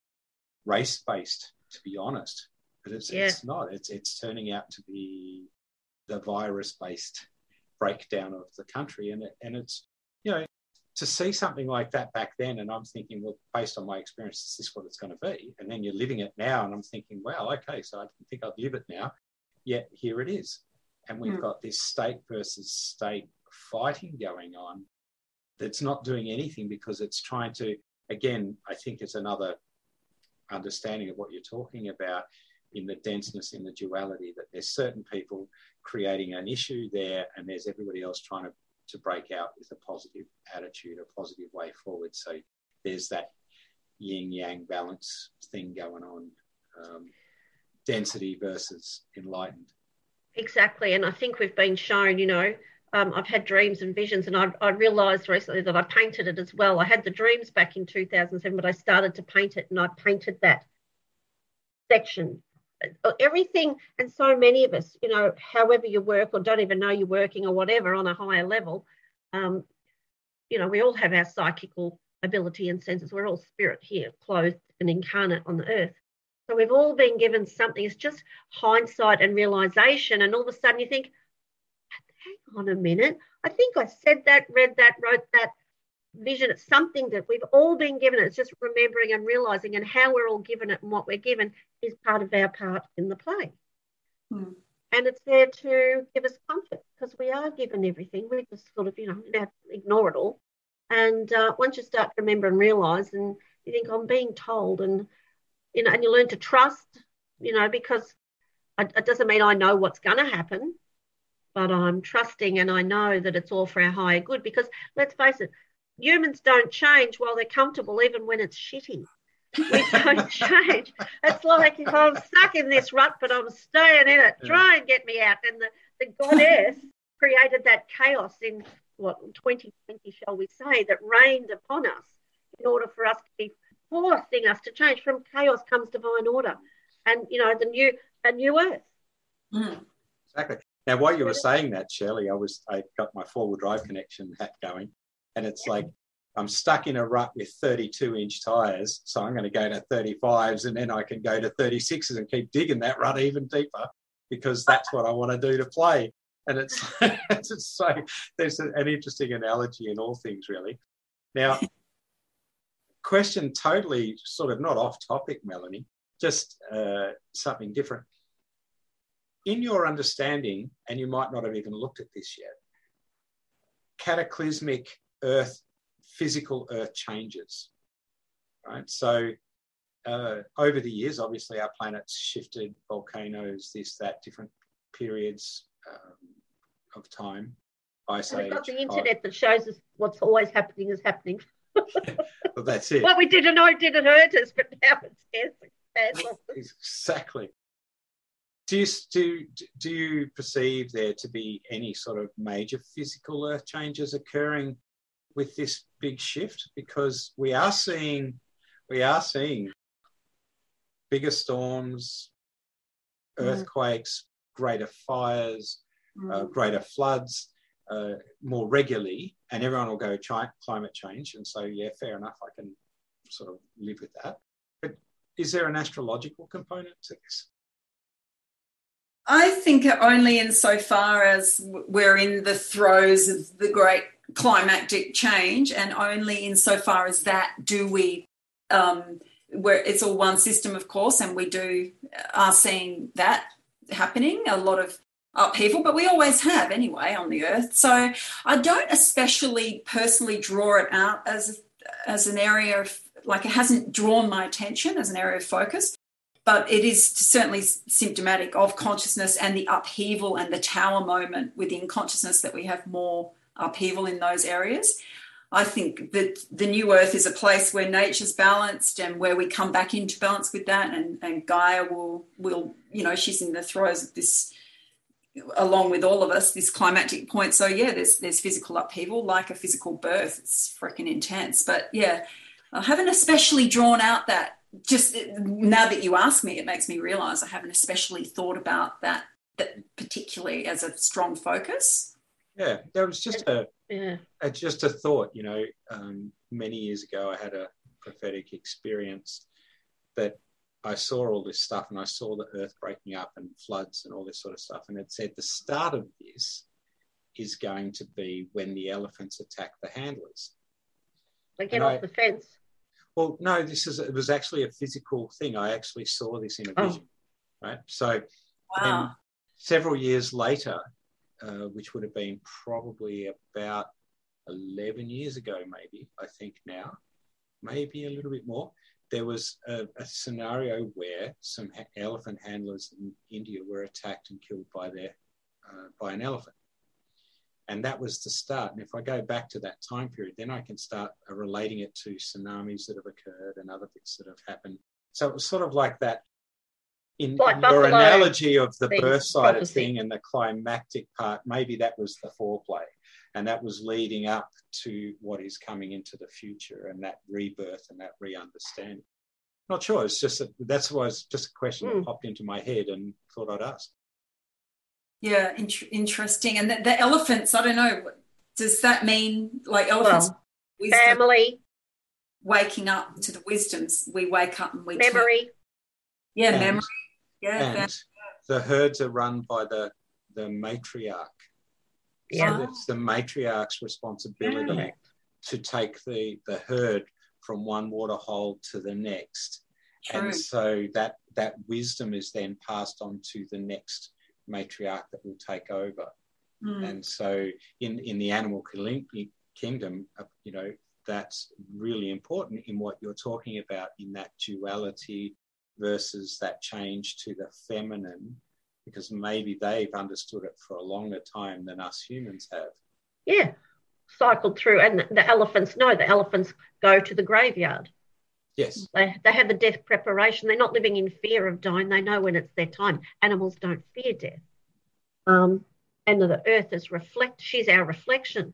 race-based, to be honest. But it's, yeah. it's not. It's, it's turning out to be the virus-based breakdown of the country. And, it, and it's, you know, to see something like that back then, and I'm thinking, well, based on my experience, is this what it's going to be? And then you're living it now, and I'm thinking, well, okay, so I didn't think I'd live it now. Yet here it is. And we've mm. got this state versus state fighting going on that's not doing anything because it's trying to, again, I think it's another understanding of what you're talking about in the denseness, in the duality, that there's certain people creating an issue there and there's everybody else trying to to break out with a positive attitude, a positive way forward. So there's that yin-yang balance thing going on, um, density versus enlightened. Exactly. And I think we've been shown, you know, um, I've had dreams and visions, and I, I realised recently that I painted it as well. I had the dreams back in two thousand seven, but I started to paint it, and I painted that section. Everything, and so many of us, you know, however you work or don't even know you're working or whatever on a higher level, um, you know, we all have our psychical ability and senses. We're all spirit here, clothed and incarnate on the earth. So we've all been given something. It's just hindsight and realisation, and all of a sudden you think, hang on a minute, I think I said that, read that, wrote that vision. It's something that we've all been given. It's just remembering and realising, and how we're all given it and what we're given is part of our part in the play. Hmm. And it's there to give us comfort because we are given everything. We just sort of, you know, you have to ignore it all. And uh, once you start to remember and realise, and you think, I'm being told, and, you know, and you learn to trust, you know, because it, it doesn't mean I know what's going to happen, but I'm trusting and I know that it's all for our higher good, because let's face it, humans don't change while they're comfortable, even when it's shitty. We don't change. It's like, if I'm stuck in this rut, but I'm staying in it, try and get me out. And the, the goddess created that chaos in, what, twenty twenty, shall we say, that rained upon us in order for us to be forcing us to change. From chaos comes divine order. And, you know, the new, a new earth. Mm. Exactly. Now, while you were saying that, Shirley, I was, I got my four-wheel drive connection hat going. And it's like, I'm stuck in a rut with thirty-two inch tyres, so I'm going to go to thirty-fives, and then I can go to thirty-sixes and keep digging that rut even deeper, because that's what I want to do to play. And it's, it's so, there's an interesting analogy in all things, really. Now, question totally sort of not off topic, Melanie, just uh, something different. In your understanding, and you might not have even looked at this yet, cataclysmic earth, physical earth changes, right? So uh, over the years, obviously our planet's shifted, volcanoes, this, that, different periods um, of time. Ice and age. We've got the internet that shows us what's always happening is happening. Well, that's it. What we didn't know didn't hurt us, but now it's bad. Exactly. Do you, do, do you perceive there to be any sort of major physical earth changes occurring with this big shift? Because we are seeing, we are seeing bigger storms, earthquakes, mm. greater fires, mm. uh, greater floods, uh, more regularly, and everyone will go chi- climate change. And so, yeah, fair enough, I can sort of live with that. But is there an astrological component to this? I think only insofar as we're in the throes of the great climactic change, and only insofar as that do we, um, where it's all one system, of course, and we do are seeing that happening, a lot of upheaval, but we always have anyway on the earth. So I don't especially personally draw it out as as an area of, like, it hasn't drawn my attention as an area of focus. But it is certainly symptomatic of consciousness and the upheaval and the tower moment within consciousness, that we have more upheaval in those areas. I think that the new earth is a place where nature's balanced and where we come back into balance with that. And, and Gaia will, will, you know, she's in the throes of this, along with all of us, this climactic point. So, yeah, there's there's physical upheaval, like a physical birth. It's freaking intense. But, yeah, I haven't especially drawn out that. Just now that you ask me, it makes me realise I haven't especially thought about that that particularly as a strong focus? Yeah, there was just a, Yeah. a just a thought. You know, um, many years ago, I had a prophetic experience that I saw all this stuff, and I saw the earth breaking up and floods and all this sort of stuff, and it said the start of this is going to be when the elephants attack the handlers. They get And off I- the fence. Well, no, this is it was actually a physical thing. I actually saw this in a Oh. vision, right? So Wow. then several years later, uh, which would have been probably about eleven years ago, maybe, I think now, maybe a little bit more, there was a, a scenario where some ha- elephant handlers in India were attacked and killed by their uh, by an elephant. And that was the start. And if I go back to that time period, then I can start uh, relating it to tsunamis that have occurred and other things that have happened. So it was sort of like that. In, Like in your Buffalo analogy of the thing, birth side of prophecy. thing and the climactic part, maybe that was the foreplay. And that was leading up to what is coming into the future and that rebirth and that re-understanding. Not sure. It's just a, that's why it's just a question Mm. that popped into my head and thought I'd ask. Yeah, int- interesting. And the, the elephants, I don't know, does that mean like elephants Well, wisdom, family, waking up to the wisdoms? We wake up and we memory. turn- yeah, And- memory. Yeah, And fam- the herds are run by the, the matriarch. Yeah. So it's the matriarch's responsibility Yeah. to take the, the herd from one water hole to the next. true. And so that, that wisdom is then passed on to the next matriarch that will take over. Mm. And so in, in the animal kin- kingdom, uh, you know, that's really important in what you're talking about in that duality versus that change to the feminine, because maybe they've understood it for a longer time than us humans have. Yeah. Cycled through. And the, the elephants, no, the elephants go to the graveyard. Yes. They, they have the death preparation. They're not living in fear of dying. They know when it's their time. Animals don't fear death. Um, and the earth is reflect. She's our reflection.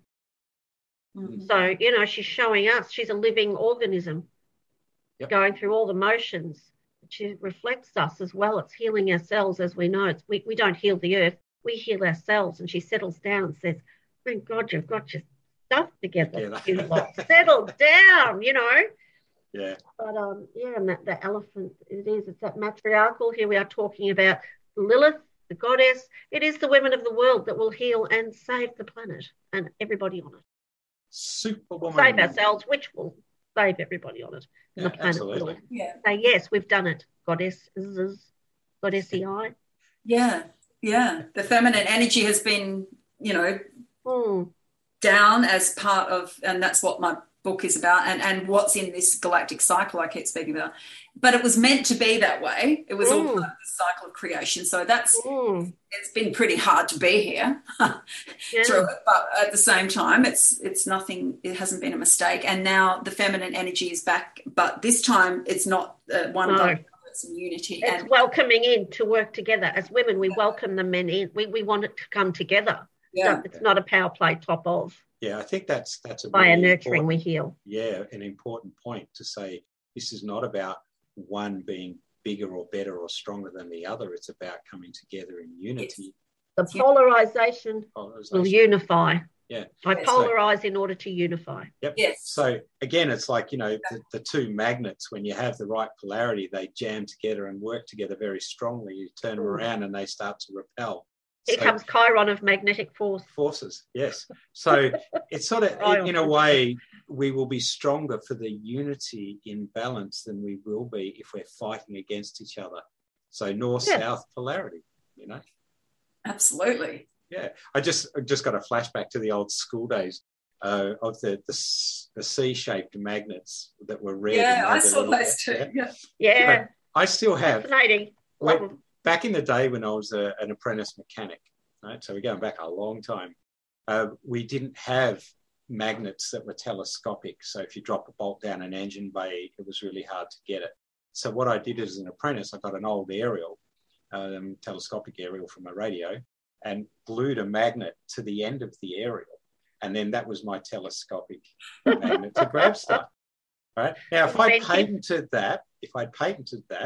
Mm. So, you know, she's showing us she's a living organism Yep. going through all the motions. She reflects us as well. It's healing ourselves, as we know. It's, we, we don't heal the earth. We heal ourselves. And she settles down and says, thank God you've got your stuff together. Together. You lot. Settle down, you know. Yeah. But um, yeah, and that the elephant, it is, it's that matriarchal. Here we are talking about Lilith, the goddess. It is the women of the world that will heal and save the planet and everybody on it. Superwoman. Save ourselves, which will save everybody on it. And Yeah, the planet absolutely. will. Yeah, Say, yes, we've done it. Goddesses, goddessy I. yeah, yeah. The feminine energy has been, you know, Hmm. down as part of, and that's what my book is about, and, and what's in this galactic cycle I keep speaking about. But it was meant to be that way. It was all Mm. part of the cycle of creation. So that's, Hmm. it's been pretty hard to be here Yeah. through it. But at the same time, it's it's nothing, it hasn't been a mistake. And now the feminine energy is back, but this time it's not uh, one No. above the other, it's in unity. It's And welcoming in to work together. As women, we welcome the men in. We, we want it to come together. yeah, So it's not a power play top of. Yeah, I think that's that's a By our really nurturing, we important- heal. yeah, an important point to say this is not about one being bigger or better or stronger than the other. It's about coming together in unity. The polarization will Polarization. unify. Yeah. I Yes. polarize in order to unify. Yep. yes. So again, it's like, you know, the, the two magnets, when you have the right polarity, they jam together and work together very strongly. You turn them Mm. around and they start to repel. Here So- comes Chiron of magnetic force. forces, yes. So it's sort of, in, in a way, we will be stronger for the unity in balance than we will be if we're fighting against each other. So north-south polarity, you know? Absolutely. Yeah. I just I just got a flashback to the old school days uh, of the, the, s- the C-shaped magnets that were red. Yeah, and I had the saw little- those too. yeah. Yeah, Yeah. I still have. fascinating. Wait. Love 'em. Back in the day when I was a, an apprentice mechanic, right? So we're going back a long time. Uh, we didn't have magnets that were telescopic. So if you drop a bolt down an engine bay, it was really hard to get it. So what I did as an apprentice, I got an old aerial, um, telescopic aerial from a radio, and glued a magnet to the end of the aerial. And then that was my telescopic magnet to grab stuff. Right? Now, if I Inventive. patented that, if I'd patented that,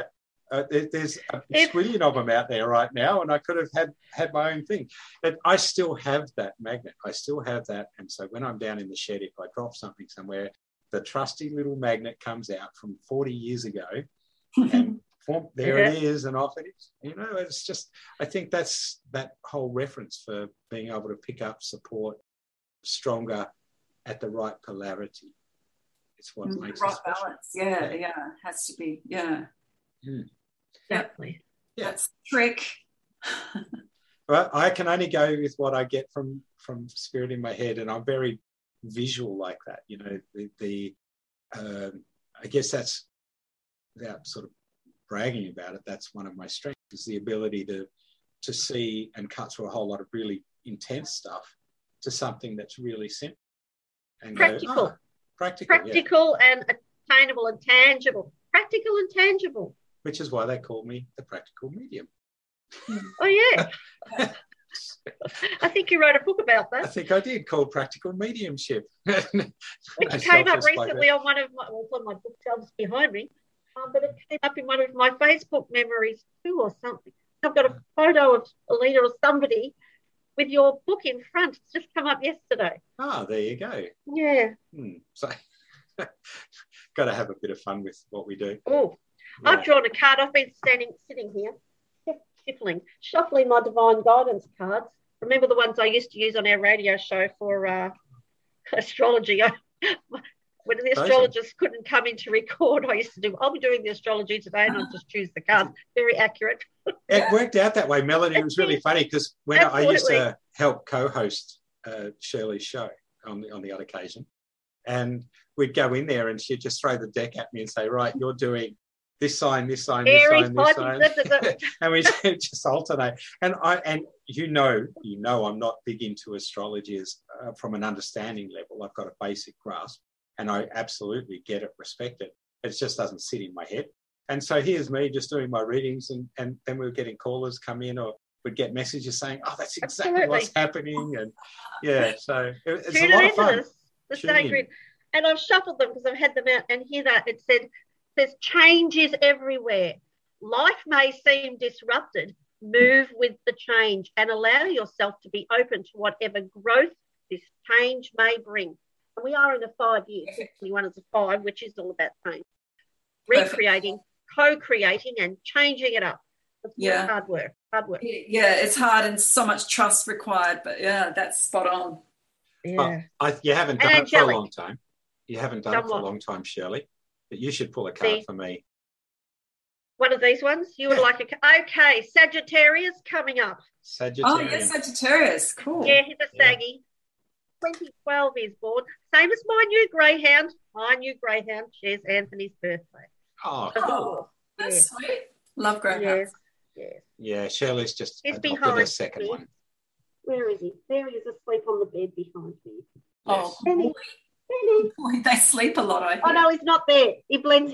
Uh, there, there's a If- squillion of them out there right now, and I could have had, had my own thing. But I still have that magnet. I still have that. And so when I'm down in the shed, if I drop something somewhere, the trusty little magnet comes out from forty years ago, and boom, there Yeah. it is, and off it is. You know, it's just, I think that's that whole reference for being able to pick up support stronger at the right polarity. It's what Mm, makes right it special. balance. Yeah, yeah, has to be. Yeah, Mm. Exactly. Yeah. that's the trick. But I can only go with what I get from from spirit in my head, and I'm very visual like that. You know, the, the um, I guess that's, without sort of bragging about it, that's one of my strengths, is the ability to to see and cut through a whole lot of really intense stuff to something that's really simple and Practical. go, oh, practical, yeah. Practical and attainable and tangible. Practical and tangible. Which is why they call me the practical medium. Oh, yeah. I think you wrote a book about I that. think I did, called Practical Mediumship. Which I came up self-explained recently on one of my, well, it's on my bookshelves behind me, um, but it came up in one of my Facebook memories too, or something. I've got a photo of Alina or somebody with your book in front. It's just come up yesterday. Ah, there you go. Yeah. Hmm. So, got to have a bit of fun with what we do. Oh, Yeah. I've drawn a card. I've been standing, sitting here, shuffling, shuffling my divine guidance cards. Remember the ones I used to use on our radio show for uh, astrology? When the astrologers couldn't come in to record, I used to do, I'll be doing the astrology today, and I'll just choose the cards. Very accurate. It worked out that way, Melanie. It was really funny because when I used Absolutely. to help co-host uh, Shirley's show on the, on the odd occasion, and we'd go in there and she'd just throw the deck at me and say, right, you're doing this sign, this sign, this Aries, sign, this sign. Pisces, da, da, da. And we just alternate. And I and you know, you know, I'm not big into astrology as, uh, from an understanding level. I've got a basic grasp, and I absolutely get it, respect it. It just doesn't sit in my head. And so here's me just doing my readings, and, and then we were getting callers come in, or we'd get messages saying, oh, that's exactly Absolutely. what's happening. And yeah, so it, it's Tune a lot it of into fun. this, the Tune in. sacred. And I've shuffled them because I've had them out, and here that it said, says change is everywhere. Life may seem disrupted. Move with the change and allow yourself to be open to whatever growth this change may bring. And we are in a five year, twenty-one is a five, which is all about change. Perfect. Recreating, co-creating and changing it up. It's Yeah. hard work, hard work. Yeah, it's hard and so much trust required, but yeah, that's spot on. Yeah. Well, I, you haven't done And it for a angelic. long time. You haven't done it for a Somewhat. long time, Shirley. But you should pull a card See? for me. One of these ones you would Yeah. like a okay, Sagittarius coming up. Oh, Sagittarius. yes, Sagittarius. Cool. Yeah, he's a Yeah. saggy. twenty twelve he's born. Same as my new greyhound. My new greyhound shares Anthony's birthday. Oh, Of cool. course. That's Yes, sweet. Love greyhounds. yes, yes. Yeah, Shirley's just He's adopted behind a second me. one. Where is he? There he is asleep on the bed behind me. Oh, Benny. boy. Benny. Boy, they sleep a lot, I Oh hear. no, he's not there. He blends.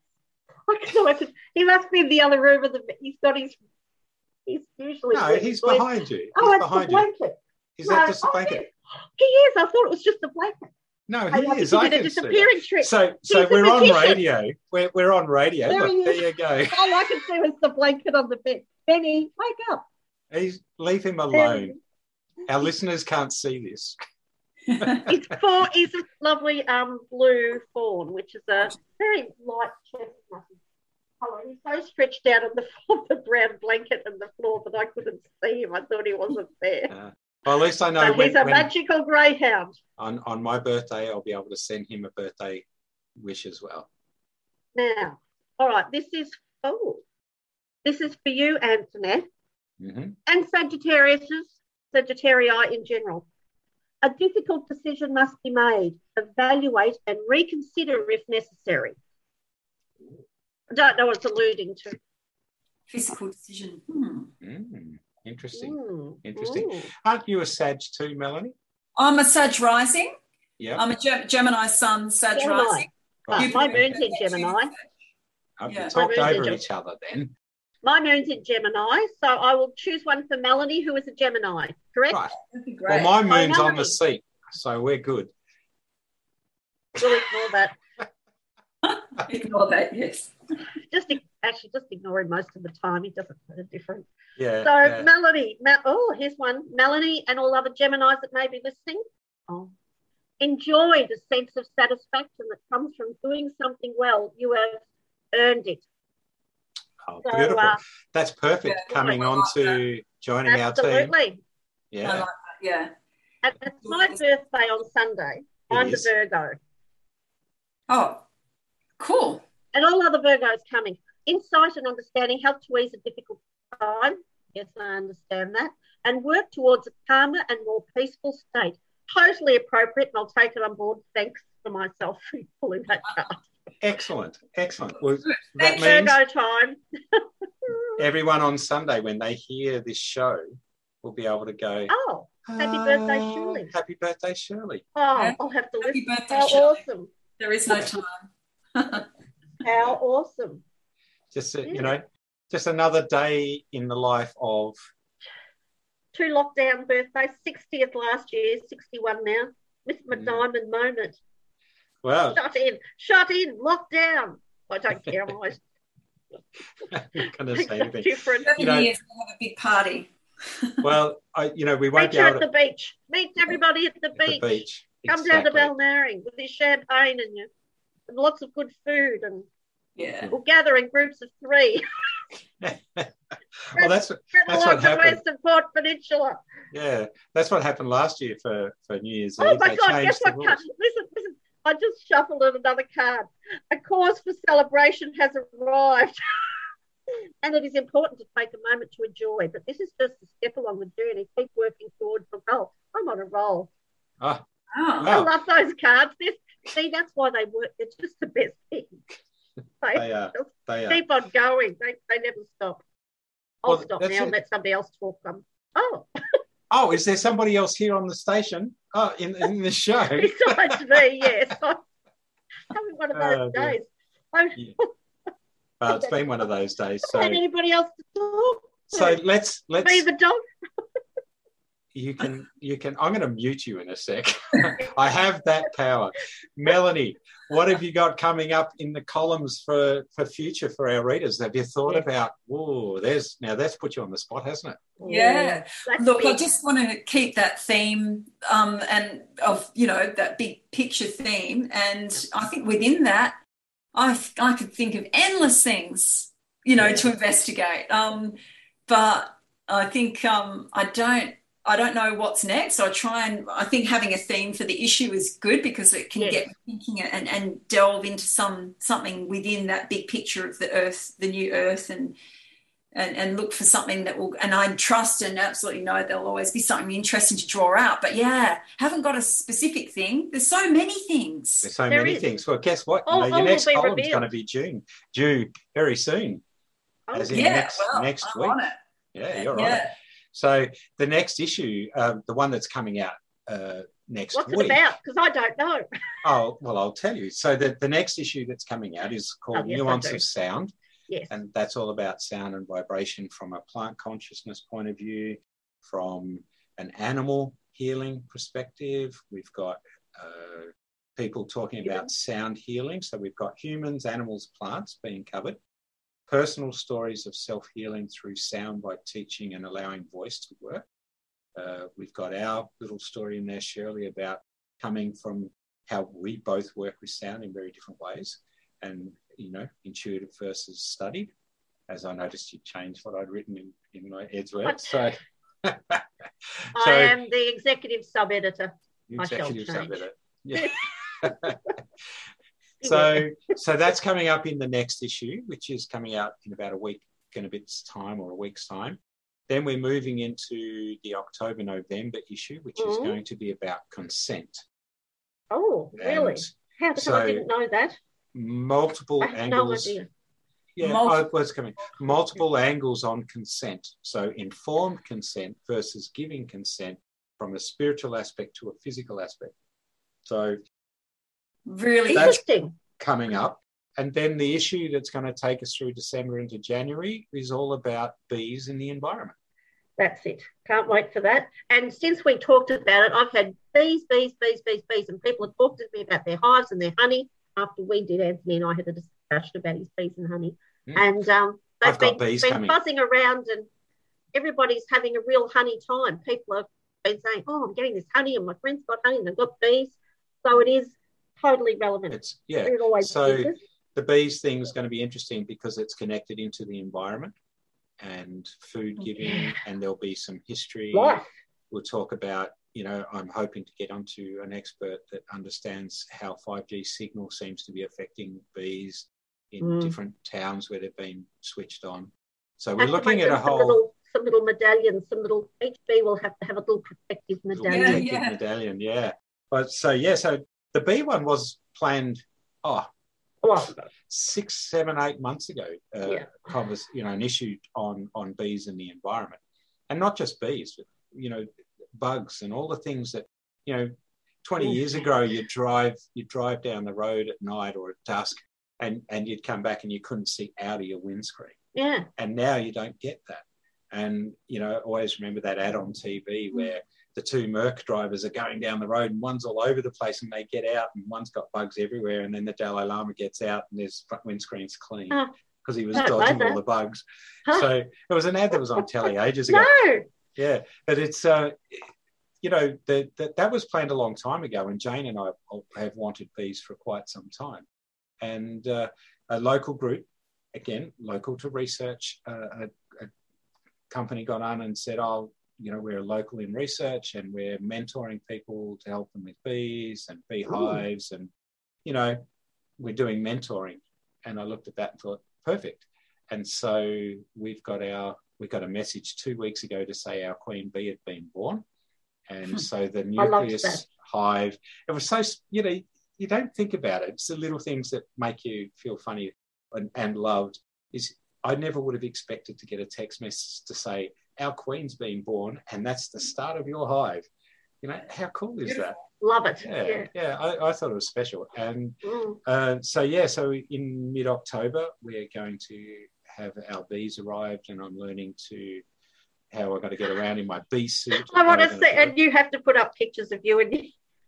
I can't know what to- He must be in the other room of the bed. He's got his. He's usually. No, he's blends. behind you. He's Oh, it's the behind you. blanket. Is No, that just a oh, blanket? He is. I thought it was just a blanket. No, I he think is. he I did a can see that. disappearing trick. So, so He's a we're on magician. radio. We're, we're on radio. There Look, he there is. you go. All I can see was the blanket on the bed. Benny, wake up. He's, leave him There alone. he is. Our listeners can't see this. He's, for, he's a lovely um, blue fawn, which is a very light chestnut colour. He's so stretched out on the, on the brown blanket and the floor that I couldn't see him. I thought he wasn't there. Uh, well, at least I know So when, he's a when magical greyhound. on, on my birthday, I'll be able to send him a birthday wish as well. Now, all right, this is oh, this is for you, Antoinette, Mm-hmm. and Sagittarius, Sagittarii in general. A difficult decision must be made. Evaluate and reconsider if necessary. I don't know what it's alluding to. Physical decision. Hmm. Mm, interesting. Mm, Interesting. mm. Aren't you a Sag too, Melanie? I'm a Sag rising. Yeah. I'm a Gem- Gemini sun, Sag Gemini. rising. Ah, You my can- moon's in Gemini. Uh, we Yeah. talked My moon's over in each other then. My moon's in Gemini, so I will choose one for Melanie, who is a Gemini, correct? Right. That'd be Well, great. my Oh, moon's on Melanie. the seat, so we're good. We'll ignore that. Ignore that, yes. Just actually, just ignore him most of the time. He doesn't make a difference. Yeah. So yeah. Melanie, Ma- oh, here's one. Melanie and all other Geminis that may be listening. Oh, enjoy the sense of satisfaction that comes from doing something well. You have earned it. Oh, So, beautiful. uh, That's perfect. Yeah, Coming I on like to joining our team. absolutely. Yeah. I like that, yeah. And it's my birthday on Sunday. It I'm is. the Virgo. Oh, cool. And all other Virgos coming. Insight and understanding help to ease a difficult time. Yes, I understand that. And work towards a calmer and more peaceful state. Totally appropriate, and I'll take it on board. Thanks for myself for pulling that card. Excellent. Excellent. Well, Thank that means Virgo time. everyone on Sunday, when they hear this show, will be able to go, Oh, happy birthday, "Ah, Shirley." Happy birthday, Shirley. Oh, Yeah. I'll have to Happy listen. birthday, How Shirley. awesome. There is no time. How awesome. Just, uh, Yeah. you know, just another day in the life of, Two lockdown birthdays, sixtieth last year, sixty-one now. Missed my Mm. diamond moment. well, Shut in, shut in, lockdown. I don't care. I'm always I'm not going to say so anything. different. Seven You know- years to have a big party. Well, I, you know, we won't Meet be you able at to the beach. Meet everybody at the at beach. the beach. Come down to Exactly. Balnarring with your champagne and your and lots of good food, and Yeah. we'll gather in groups of three. Well, that's Spread That's along what the happened. western Port Peninsula. yeah, that's what happened last year for, for New Year's Oh Eve. my They God, changed guess the what card? rules. Listen, listen. I just shuffled in another card. A cause for celebration has arrived. And it is important to take a moment to enjoy. But this is just a step along the journey. Keep working towards the goal. I'm on a roll. Oh, Oh, I wow. love those cards. This, see, that's why they work. It's just the best thing. They, They are. just They are. keep on going. They, they never stop. I'll Well, stop that's now and it. let somebody else talk. Um, oh, Oh, is there somebody else here on the station? Oh, in, in the show? besides me, yes. I'm having one of those Oh, dear. days. I Yeah. Well, it's been one of those days. don't So, want anybody else to talk. so let's let's. Me, the dog. You can you can. I'm going to mute you in a sec. I have that power. Melanie, what have you got coming up in the columns for for future for our readers? Have you thought Yeah. about? Oh, there's now that's put you on the spot, hasn't it? Yeah. That's Look, I big. just want to keep that theme um, and of, you know, that big picture theme. And I think within that, I, I could think of endless things, you know, Yeah. to investigate. Um, but I think um, I don't, I don't know what's next. I try and I think having a theme for the issue is good because it can Yes. get me thinking and, and delve into some something within that big picture of the earth, the new earth, and and, and look for something that will, and I trust and absolutely know there'll always be something interesting to draw out. But yeah, haven't got a specific thing. There's so many things. There's so There many is. things. Well, guess what? All- you know, all your will next be column's revealed. going to be June, due very soon. Oh, as in Yeah, next well, next I'm week. on it. Yeah, you're on it. Yeah. So the next issue, uh, the one that's coming out uh, next what's week. it about? Because I don't know. Oh, well, I'll tell you. So the, the next issue that's coming out is called Oh, yes, I Nuance do. of Sound. Yes. And that's all about sound and vibration from a plant consciousness point of view, from an animal healing perspective. We've got uh, people talking about Humans. sound healing. So we've got humans, animals, plants being covered. Personal stories of self-healing through sound by teaching and allowing voice to work. Uh, we've got our little story in there, Shirley, about coming from how we both work with sound in very different ways. And, you know, intuitive versus studied, as I noticed you changed what I'd written in, in my Ed's work. So, so I am the executive sub-editor. I shall executive change. sub-editor. Yeah. so, so that's coming up in the next issue, which is coming out in about a week and a bit's time or a week's time. Then we're moving into the October-November issue, which is Mhm. going to be about consent. Oh, really? And How come so- I didn't know that? multiple I had angles. no idea. Yeah, Multi- oh, what's coming? Multiple angles on consent. So informed consent versus giving consent from a spiritual aspect to a physical aspect. So Really. That's- Interesting. coming up. And then the issue that's going to take us through December into January is all about bees in the environment. That's it. Can't wait for that. And since we talked about it, I've had bees, bees, bees, bees, bees, and people have talked to me about their hives and their honey. after we did, Anthony and I had a discussion about his bees and honey. Mm. And um, they've I've got been, bees been coming. buzzing around, and everybody's having a real honey time. People have been saying, oh, I'm getting this honey and my friend's got honey and they've got bees. So it is totally relevant. It's, yeah. It always So is. the bees thing is going to be interesting because it's connected into the environment and food giving, Yeah. and there'll be some history. Life. We'll talk about, you know, I'm hoping to get onto an expert that understands how five G signal seems to be affecting bees in Mm. different towns where they've been switched on. So Have we're to looking make at a them some whole little, some little medallions, some little, each bee will have to have a little protective little medallion. Yeah, protective yeah. medallion, yeah. But so, yeah, so the bee one was planned, oh, Well, six, seven, eight months ago, uh, Yeah. convers, you know, an issue on, on bees and the environment. And not just bees, but, you know, bugs and all the things that, you know, twenty Yeah. years ago, you'd drive, you'd drive down the road at night or at dusk and, and you'd come back and you couldn't see out of your windscreen. yeah. And now you don't get that. And, you know, I always remember that ad on T V where the two Merc drivers are going down the road and one's all over the place and they get out and one's got bugs everywhere. And then the Dalai Lama gets out and his front windscreen's clean because Oh, he was I don't know dodging all that. the bugs. Huh? So it was an ad that was on telly ages ago. No. Yeah. But it's, uh, you know, the, the, that was planned a long time ago, and Jane and I have wanted bees for quite some time. And uh, a local group, again, local to research, uh, a, a company got on and said, oh, you know, we're local in research and we're mentoring people to help them with bees and beehives. And, you know, we're doing mentoring. And I looked at that and thought, perfect. And so we've got our, we got a message two weeks ago to say our queen bee had been born. And so the I loved nucleus that. hive, it was so, you know, you don't think about it. It's the little things that make you feel funny and, and loved. Is I never would have expected to get a text message to say, our queen's been born and that's the start of your hive. You know, how cool is that? Love it. Yeah, Yeah. yeah, I, I thought it was special. And Mm. uh, so, yeah, so in mid-October, we're going to have our bees arrived, and I'm learning to how I've got to get around in my bee suit. I want how to I'm see, gonna do and you have to put up pictures of you and you,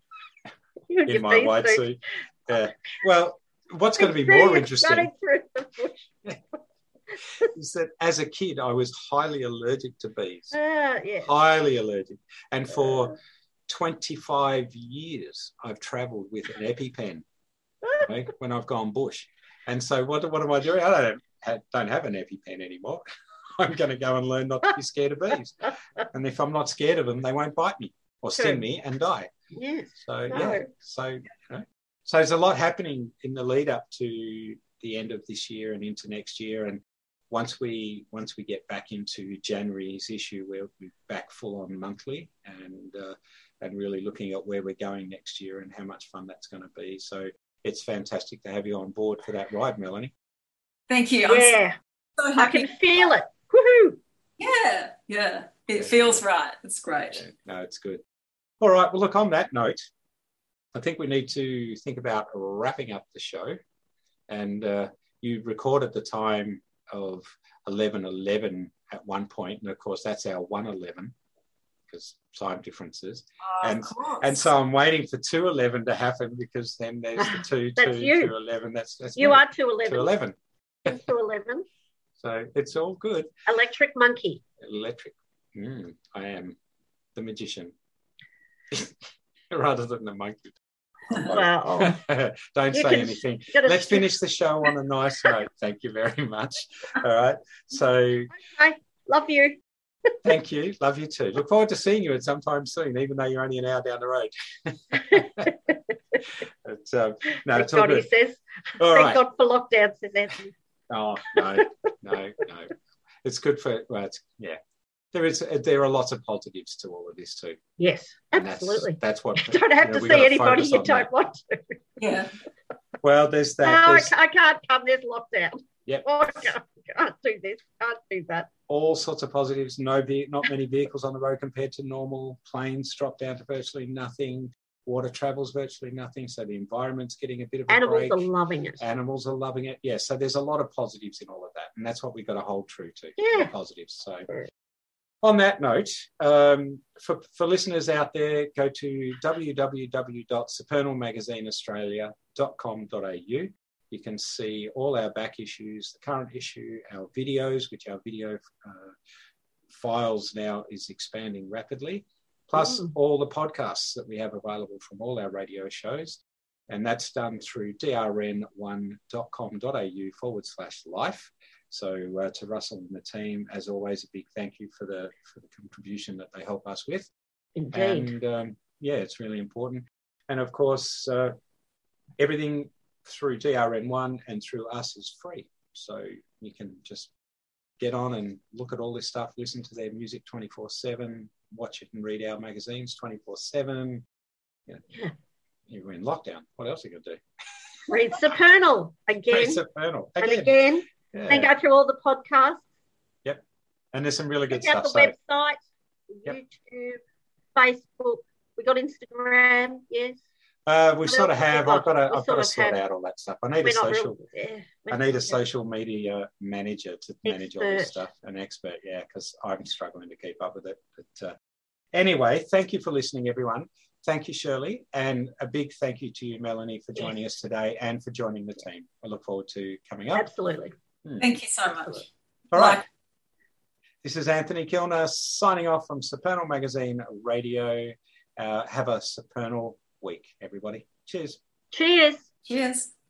you and it your in my bee white suit. suit. Yeah. Well, what's going to be I see more you interesting running through the bush. is that as a kid, I was highly allergic to bees, Ah, yeah. highly allergic. And for twenty-five years, I've travelled with an EpiPen, okay, when I've gone bush. And so what, what am I doing? I don't have, don't have an EpiPen anymore. I'm going to go and learn not to be scared of bees. And if I'm not scared of them, they won't bite me or sting True. me and die. Yes. So, No. yeah. So, you know, so there's a lot happening in the lead up to the end of this year and into next year. And once we once we get back into January's issue, we'll be back full on monthly and uh, and really looking at where we're going next year and how much fun that's going to be. So it's fantastic to have you on board for that ride, Melanie. Thank you. I'm Yeah. so I happy. can feel it. Woohoo. Yeah, yeah. It feels right. It's great. Yeah, no, it's good. All right. Well, look, on that note, I think we need to think about wrapping up the show. And uh, you recorded the time of eleven eleven at one point, and of course that's our one eleven because time differences. Oh, and of course. and so I'm waiting for two eleven to happen because then there's the two That's two you. two eleven. That's that's You me. are two eleven. two eleven. two eleven. So it's all good. Electric monkey. Electric. Mm, I am the magician rather than the monkey. Well, Don't you say can- anything. you gotta Let's sh- finish the show on a nice note. Thank you very much. All right. So I love you. thank you. Love you too. Look forward to seeing you at some time soon, even though you're only an hour down the road. But, um, no, Thank it's all God, he good. says. All Thank right. God for lockdown, says Anthony. Oh, no, no, no. It's good for, well, it's, yeah. There is, there are lots of positives to all of this too. Yes, And that's, absolutely. that's what. You don't have you know, to we see gotta anybody focus you on don't that. want to. Yeah. Well, there's No, that. I There's ca- I can't come. There's lockdown. Yep. Oh, I can't, can't do this. Can't do that. all sorts of positives. No, ve- not many vehicles on the road compared to normal. Planes drop down to virtually nothing. Water travels virtually nothing. So the environment's getting a bit of a Animals break. are loving it. Animals are loving it. Yeah. So there's a lot of positives in all of that. And that's what we've got to hold true to. Yeah. The positives. So on that note, um, for, for listeners out there, go to w w w dot supernal magazine australia dot com dot a u. You can see all our back issues, the current issue, our videos, which our video uh, files now is expanding rapidly, plus mm. all the podcasts that we have available from all our radio shows. And that's done through d r n one dot com dot a u forward slash life. So uh, to Russell and the team, as always, a big thank you for the for the contribution that they help us with. Indeed. And um, yeah, it's really important. And of course, uh, everything through D R N one and through us is free. So you can just get on and look at all this stuff, listen to their music twenty-four seven, watch it and read our magazines twenty-four seven. You know, yeah. You're in lockdown. What else are you going to do? Read Supernal again. Read Supernal again. And again. Yeah. And go through all the podcasts. Yep. And there's some really good Check stuff. Out the so, website, yep. YouTube, Facebook. We got Instagram, yes. Uh, we what sort of have. I've got to, I've got to sort have. out all that stuff. I need We're a social. Real, yeah, I need a social media manager to manage expert. all this stuff. An expert, yeah, because I'm struggling to keep up with it. But uh, anyway, thank you for listening, everyone. Thank you, Shirley, and a big thank you to you, Melanie, for joining yes. us today and for joining the team. I look forward to coming up. Absolutely. Hmm. Thank you so much. All right. This is Anthony Kilner signing off from Supernal Magazine Radio. Uh, have a supernal week, everybody. Cheers. Cheers. Cheers.